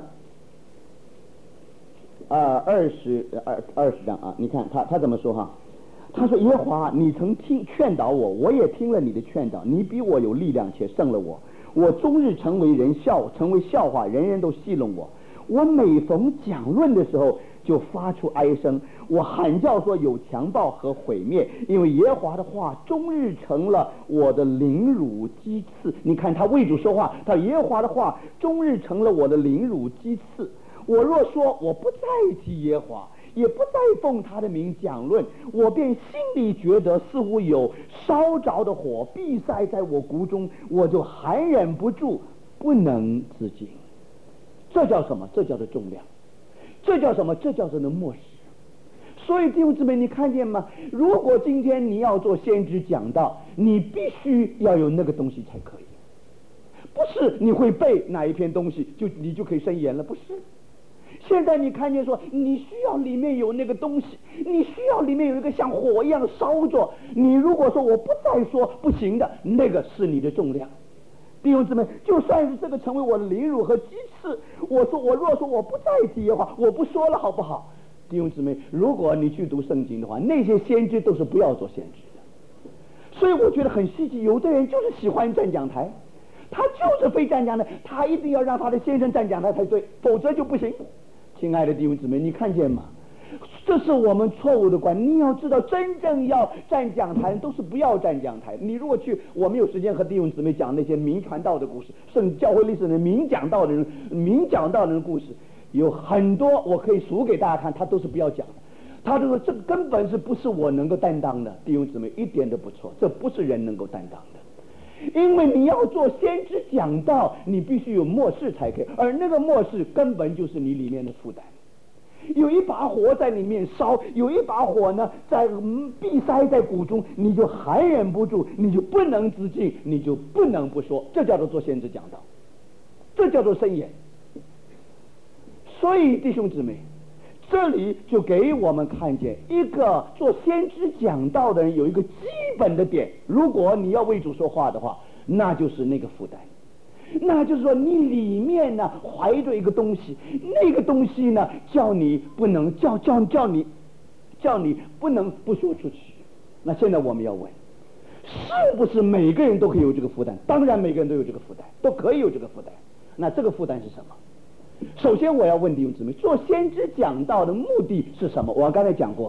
呃，二十二二十章啊，你看他他怎么说哈？他说：耶和华，你曾听劝导我，我也听了你的劝导，你比我有力量，且胜了我。我终日成为人笑，成为笑话，人人都戏弄我。我每逢讲论的时候，就发出哀声，我喊叫说有强暴和毁灭，因为耶和华的话终日成了我的凌辱讥刺。你看他为主说话，他耶和华的话终日成了我的凌辱讥刺。我若说我不再提耶和华，也不再奉他的名讲论，我便心里觉得似乎有烧着的火闭塞在我骨中，我就含忍不住，不能自禁。这叫什么？这叫做重量。这叫什么？这叫做的默示。所以弟兄姊妹，你看见吗？如果今天你要做先知讲道，你必须要有那个东西才可以，不是你会背哪一篇东西就你就可以申言了，不是。现在你看见说，你需要里面有那个东西，你需要里面有一个像火一样烧着。你如果说我不再说，不行的，那个是你的重量。弟兄姊妹，就算是这个成为我的凌辱和讥刺，我说我若说我不再提的话，我不说了，好不好？弟兄姊妹，如果你去读圣经的话，那些先知都是不要做先知的。所以我觉得很稀奇，有的人就是喜欢站讲台，他就是非站讲台，他一定要让他的先生站讲台才对，否则就不行。亲爱的弟兄姊妹，你看见吗？这是我们错误的观念。你要知道，真正要站讲台都是不要站讲台。你如果去，我们有时间和弟兄姊妹讲那些明传道的故事，圣教会历史的明讲道的人、明讲道的人的故事，有很多我可以数给大家看，他都是不要讲的。他就说这根本是不是我能够担当的。弟兄姊妹，一点都不错，这不是人能够担当的。因为你要做先知讲道，你必须有默示才可以，而那个默示根本就是你里面的负担。有一把火在里面烧，有一把火呢在闭塞在骨中，你就含忍不住，你就不能自禁，你就不能不说，这叫做做先知讲道，这叫做申言。所以弟兄姊妹，这里就给我们看见一个做先知讲道的人有一个基本的点，如果你要为主说话的话，那就是那个负担。那就是说你里面呢怀着一个东西，那个东西呢叫你不能叫叫叫你叫你不能不说出去。那现在我们要问，是不是每个人都可以有这个负担？当然每个人都有这个负担，都可以有这个负担。那这个负担是什么？首先我要问弟兄姊妹，做先知讲道的目的是什么？我刚才讲过，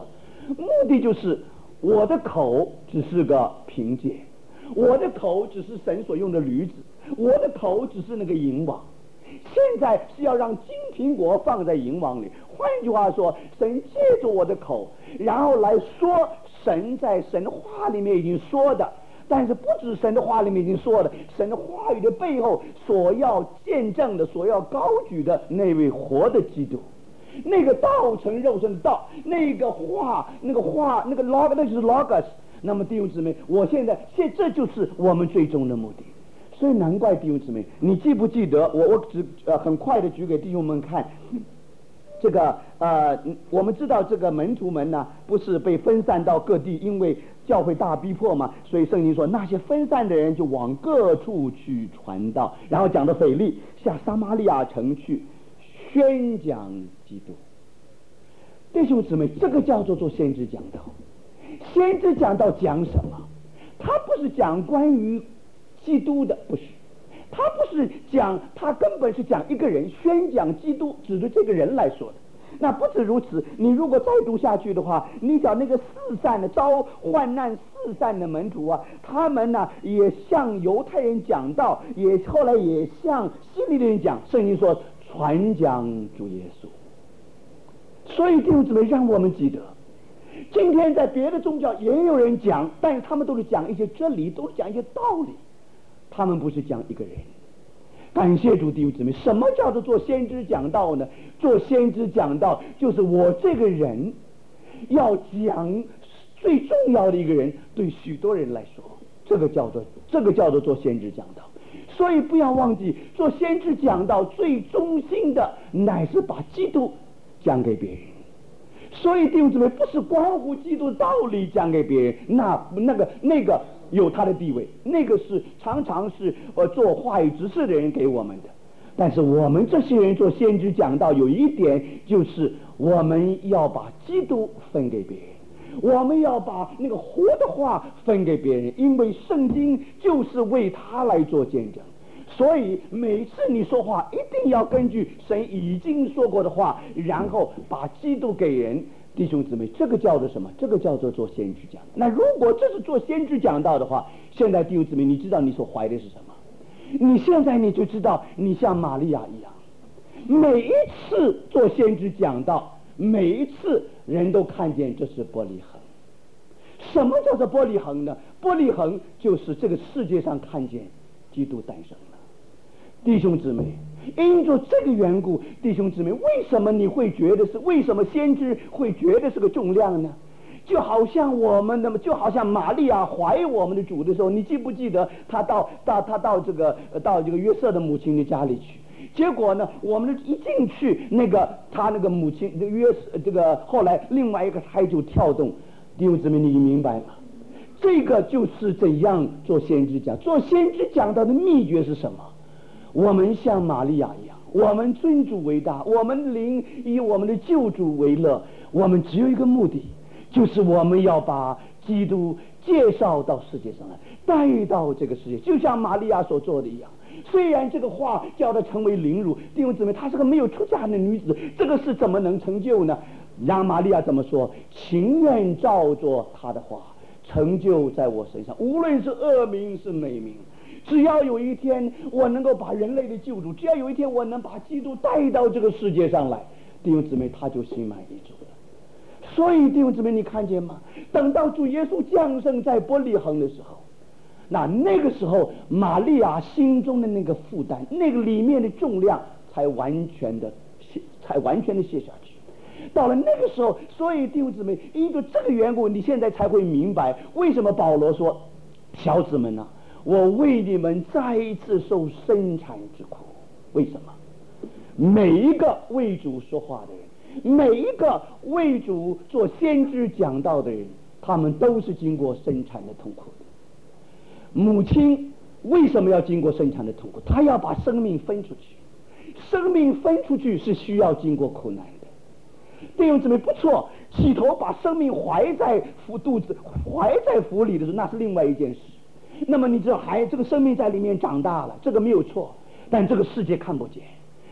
目的就是我的口只是个凭借，我的口只是神所用的驴子，我的口只是那个银网。现在是要让金苹果放在银网里，换句话说，神借着我的口，然后来说神在神的话里面已经说的，但是不止神的话里面已经说的，神的话语的背后所要见证的，所要高举的那位活的基督，那个道成肉身的道，那个话，那个话，那个 log， 那就是 logos。那么弟兄姊妹，我现在现这就是我们最终的目的。所以难怪弟兄姊妹，你记不记得我我只呃很快的举给弟兄们看，这个呃我们知道这个门徒们呢不是被分散到各地，因为教会大逼迫嘛，所以圣经说那些分散的人就往各处去传道，然后讲到腓利下撒玛利亚城去宣讲基督。弟兄姊妹，这个叫做做先知讲道。先知讲道讲什么？他不是讲关于基督的，不是，他不是讲，他根本是讲一个人，宣讲基督，指着这个人来说的。那不止如此，你如果再读下去的话，你讲那个四散的遭患难四散的门徒啊，他们呢也向犹太人讲道，也后来也向希利的人讲，圣经说传讲主耶稣。所以弟兄姊妹，让我们记得，今天在别的宗教也有人讲，但是他们都是讲一些真理，都是讲一些道理，他们不是讲一个人。感谢主弟兄姊妹，什么叫做做先知讲道呢？做先知讲道就是我这个人要讲最重要的一个人，对许多人来说，这个叫做这个叫做做先知讲道。所以不要忘记，做先知讲道最中心的乃是把基督讲给别人。所以弟兄姊妹，不是关乎基督道理讲给别人，那那个那个有他的地位，那个是常常是呃做话语指示的人给我们的。但是我们这些人做先知讲道，有一点就是我们要把基督分给别人，我们要把那个活的话分给别人，因为圣经就是为他来做见证。所以每次你说话一定要根据神已经说过的话，然后把基督给人。弟兄姊妹，这个叫做什么？这个叫做做先知讲道。那如果这是做先知讲道的话，现在弟兄姊妹，你知道你所怀的是什么？你现在你就知道你像玛利亚一样，每一次做先知讲道，每一次人都看见这是伯利恒。什么叫做伯利恒呢？伯利恒就是这个世界上看见基督诞生了。弟兄姊妹，因着这个缘故，弟兄姊妹，为什么你会觉得是为什么先知会觉得是个重量呢？就好像我们那么，就好像玛利亚怀我们的主的时候，你记不记得他到到他到这个到这个约瑟的母亲的家里去？结果呢，我们一进去，那个他那个母亲这个约这个后来另外一个胎就跳动。弟兄姊妹，你明白吗？这个就是怎样做先知讲，做先知讲道的秘诀是什么？我们像玛利亚一样，我们尊主为大，我们灵以我们的救主为乐，我们只有一个目的，就是我们要把基督介绍到世界上来，带到这个世界，就像玛利亚所做的一样。虽然这个话叫她成为凌辱，弟兄姊妹，她是个没有出嫁的女子，这个事怎么能成就呢？让玛利亚怎么说？情愿照着她的话成就在我身上，无论是恶名是美名，只要有一天我能够把人类的救主，只要有一天我能把基督带到这个世界上来，弟兄姊妹，他就心满意足了。所以弟兄姊妹，你看见吗？等到主耶稣降生在伯利恒的时候，那那个时候玛利亚心中的那个负担，那个里面的重量才完全的才完全的卸下去。到了那个时候，所以弟兄姊妹，因着这个缘故，你现在才会明白为什么保罗说：小子们啊，我为你们再一次受生产之苦。为什么？每一个为主说话的人，每一个为主做先知讲道的人，他们都是经过生产的痛苦的。母亲为什么要经过生产的痛苦？她要把生命分出去，生命分出去是需要经过苦难的。弟兄姊妹，不错，起头把生命怀在腹肚子怀在腹里的时候，那是另外一件事。那么你知道，还这个生命在里面长大了，这个没有错，但这个世界看不见。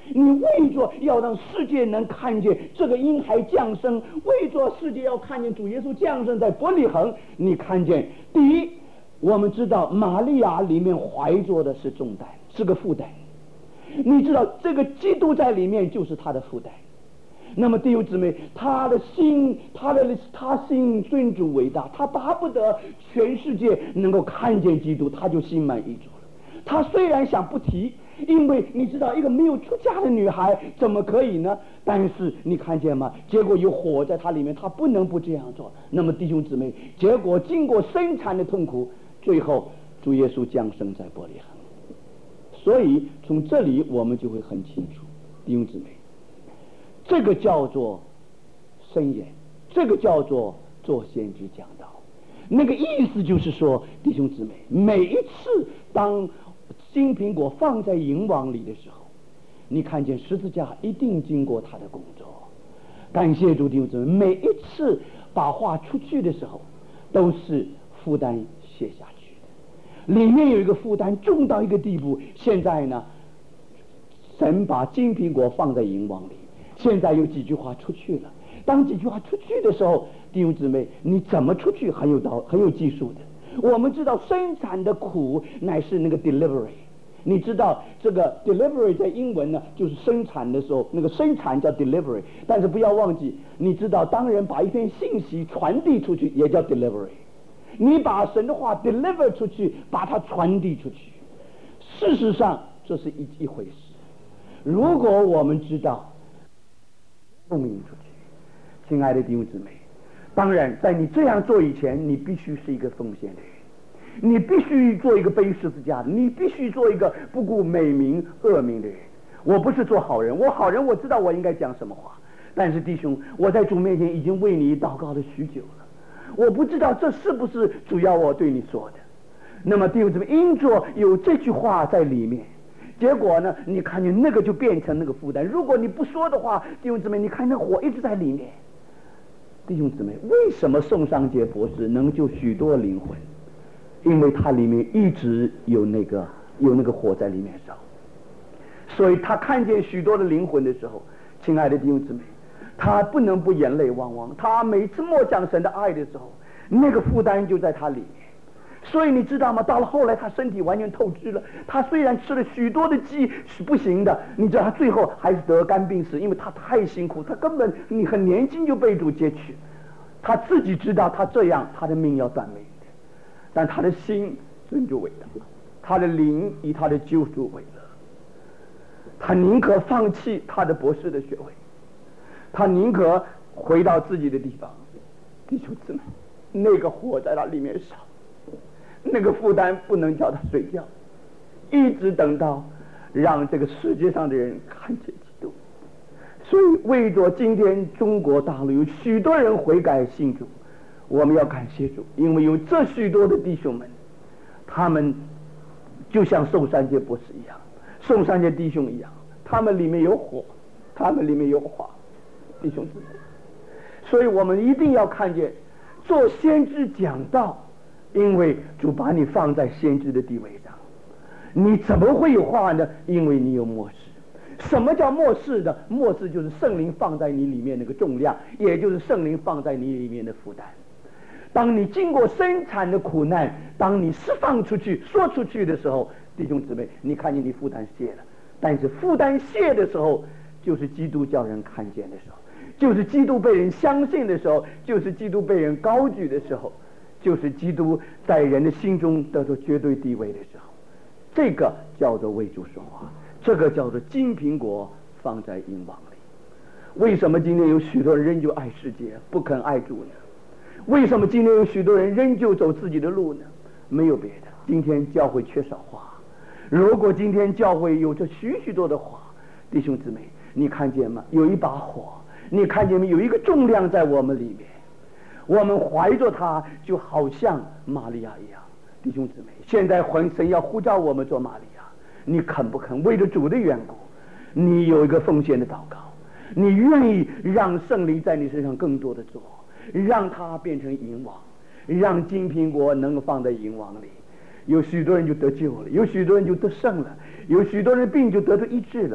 你为着要让世界能看见这个婴孩降生，为着世界要看见主耶稣降生在伯利恒，你看见第一，我们知道玛利亚里面怀着的是重担，是个负担。你知道这个基督在里面就是他的负担。那么弟兄姊妹，他的心，他的他心尊主伟大，他巴不得全世界能够看见基督，他就心满意足了。他虽然想不提，因为你知道一个没有出嫁的女孩怎么可以呢？但是你看见吗？结果有火在她里面，她不能不这样做。那么弟兄姊妹，结果经过生产的痛苦，最后主耶稣降生在伯利恒。所以从这里我们就会很清楚，弟兄姊妹，这个叫做申言，这个叫做做先知讲道。那个意思就是说，弟兄姊妹，每一次当金苹果放在银网里的时候，你看见十字架一定经过他的工作。感谢主，弟兄姊妹，每一次把话出去的时候，都是负担卸下去的。里面有一个负担重到一个地步，现在呢，神把金苹果放在银网里，现在有几句话出去了。当几句话出去的时候，弟兄姊妹，你怎么出去很有道很有技术的。我们知道生产的苦乃是那个 delivery， 你知道这个 delivery 在英文呢就是生产的时候，那个生产叫 delivery， 但是不要忘记，你知道当人把一篇信息传递出去也叫 delivery， 你把神的话 deliver 出去，把它传递出去，事实上这是一一回事。如果我们知道奉命出去，亲爱的弟兄姊妹，当然在你这样做以前，你必须是一个奉献的人，你必须做一个背十字架的，你必须做一个不顾美名恶名的人。我不是做好人，我好人我知道我应该讲什么话，但是弟兄，我在主面前已经为你祷告了许久了，我不知道这是不是主要我对你说的。那么弟兄姊妹，因着有这句话在里面，结果呢，你看见那个就变成那个负担。如果你不说的话，弟兄姊妹，你看那火一直在里面。弟兄姊妹，为什么宋尚杰博士能救许多灵魂？因为他里面一直有那个有那个火在里面烧，所以他看见许多的灵魂的时候，亲爱的弟兄姊妹，他不能不眼泪汪汪。他每次默想神的爱的时候，那个负担就在他里面。所以你知道吗？到了后来他身体完全透支了，他虽然吃了许多的鸡是不行的，你知道他最后还是得肝病死，因为他太辛苦，他根本你很年轻就被主接去，他自己知道他这样他的命要断命的，但他的心尊主伟大，他的灵以他的救主为乐，他宁可放弃他的博士的学位，他宁可回到自己的地方。弟兄姊妹，那个火在他里面烧，那个负担不能叫他睡觉，一直等到让这个世界上的人看见基督。所以为着今天中国大陆有许多人悔改信主，我们要感谢主，因为有这许多的弟兄们，他们就像宋三杰博士一样，宋三杰弟兄一样，他们里面有火，他们里面有话，弟兄姊妹。所以我们一定要看见做先知讲道，因为主把你放在先知的地位上，你怎么会有话呢？因为你有默示。什么叫默示的？默示就是圣灵放在你里面那个重量，也就是圣灵放在你里面的负担。当你经过生产的苦难，当你释放出去说出去的时候，弟兄姊妹，你看见你负担卸了。但是负担卸的时候，就是基督叫人看见的时候，就是基督被人相信的时候，就是基督被人高举的时候，就是基督在人的心中得到绝对地位的时候。这个叫做为主说话，这个叫做金苹果放在银网里。为什么今天有许多人仍旧爱世界，不肯爱主呢？为什么今天有许多人仍旧走自己的路呢？没有别的，今天教会缺少话。如果今天教会有着许许多的话，弟兄姊妹，你看见吗？有一把火，你看见没有？有一个重量在我们里面，我们怀着它，就好像玛利亚一样。弟兄姊妹，现在神要呼召我们做玛利亚，你肯不肯为了主的缘故，你有一个奉献的祷告，你愿意让圣灵在你身上更多的做，让它变成银网，让金苹果能够放在银网里。有许多人就得救了，有许多人就得胜了，有许多人病就得到医治了。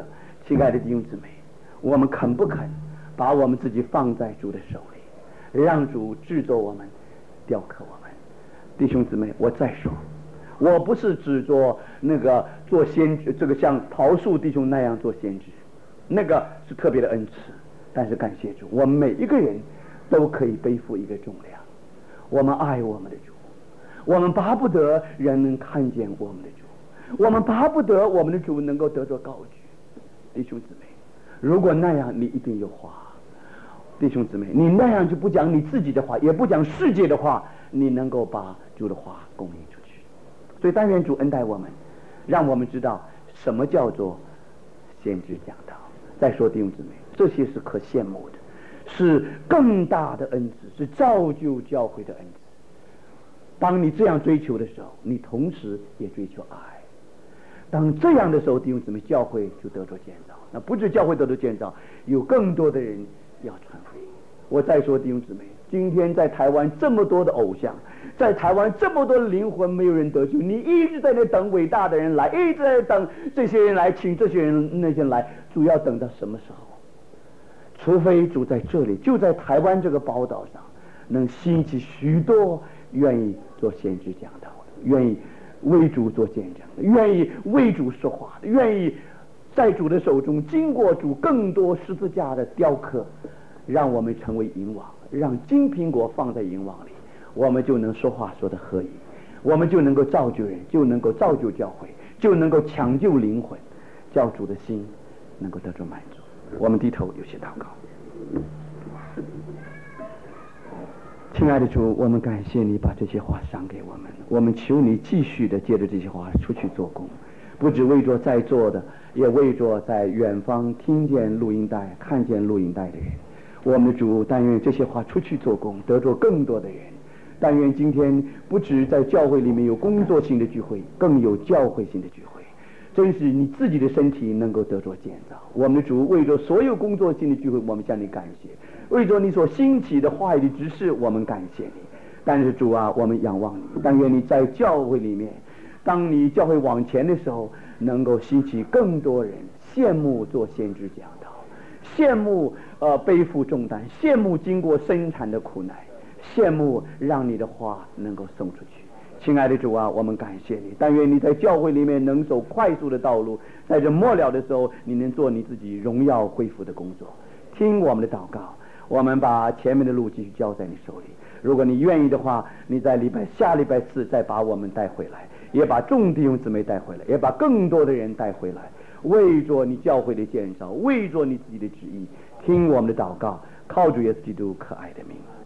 亲爱的弟兄姊妹，我们肯不肯把我们自己放在主的手里，让主制作我们，雕刻我们？弟兄姊妹，我再说，我不是只做那个做先知，这个像桃树弟兄那样做先知，那个是特别的恩赐。但是感谢主，我们每一个人都可以背负一个重量。我们爱我们的主，我们巴不得人能看见我们的主，我们巴不得我们的主能够得着高举。弟兄姊妹，如果那样，你一定有话。弟兄姊妹，你那样就不讲你自己的话，也不讲世界的话，你能够把主的话供应出去。所以但愿主恩待我们，让我们知道什么叫做先知讲道。再说弟兄姊妹，这些是可羡慕的，是更大的恩赐，是造就教会的恩赐。当你这样追求的时候，你同时也追求爱。当这样的时候，弟兄姊妹，教会就得着建造。那不止教会得着建造，有更多的人要传福音。我再说弟兄姊妹，今天在台湾这么多的偶像，在台湾这么多的灵魂没有人得救，你一直在那等伟大的人来，一直在等这些人来，请这些人那些人来，主要等到什么时候？除非主在这里，就在台湾这个宝岛上，能兴起许多愿意做先知讲道的，愿意为主做见证的，愿意为主说话的，愿意在主的手中经过主更多十字架的雕刻，让我们成为银网，让金苹果放在银网里，我们就能说话说得合宜，我们就能够造就人，就能够造就教会，就能够抢救灵魂，叫主的心能够得到满足。我们低头有些祷告。亲爱的主，我们感谢你把这些话赏给我们，我们求你继续的借着这些话出去做工，不只为着在座的，也为着在远方听见录音带看见录音带的人。我们的主，但愿这些话出去做工，得着更多的人。但愿今天不止在教会里面有工作性的聚会，更有教会性的聚会，真是你自己的身体能够得着建造。我们的主，为着所有工作性的聚会，我们向你感谢，为着你所兴起的话语的指示，我们感谢你。但是主啊，我们仰望你，但愿你在教会里面，当你教会往前的时候，能够兴起更多人羡慕做先知讲道，羡慕呃背负重担，羡慕经过生产的苦难，羡慕让你的话能够送出去。亲爱的主啊，我们感谢你，但愿你在教会里面能走快速的道路，在这末了的时候，你能做你自己荣耀恢复的工作。听我们的祷告，我们把前面的路继续交在你手里。如果你愿意的话，你在礼拜下礼拜四再把我们带回来，也把众弟兄姊妹带回来，也把更多的人带回来，为着你教会的建造，为着你自己的旨意，听我们的祷告，靠主耶稣基督可爱的名。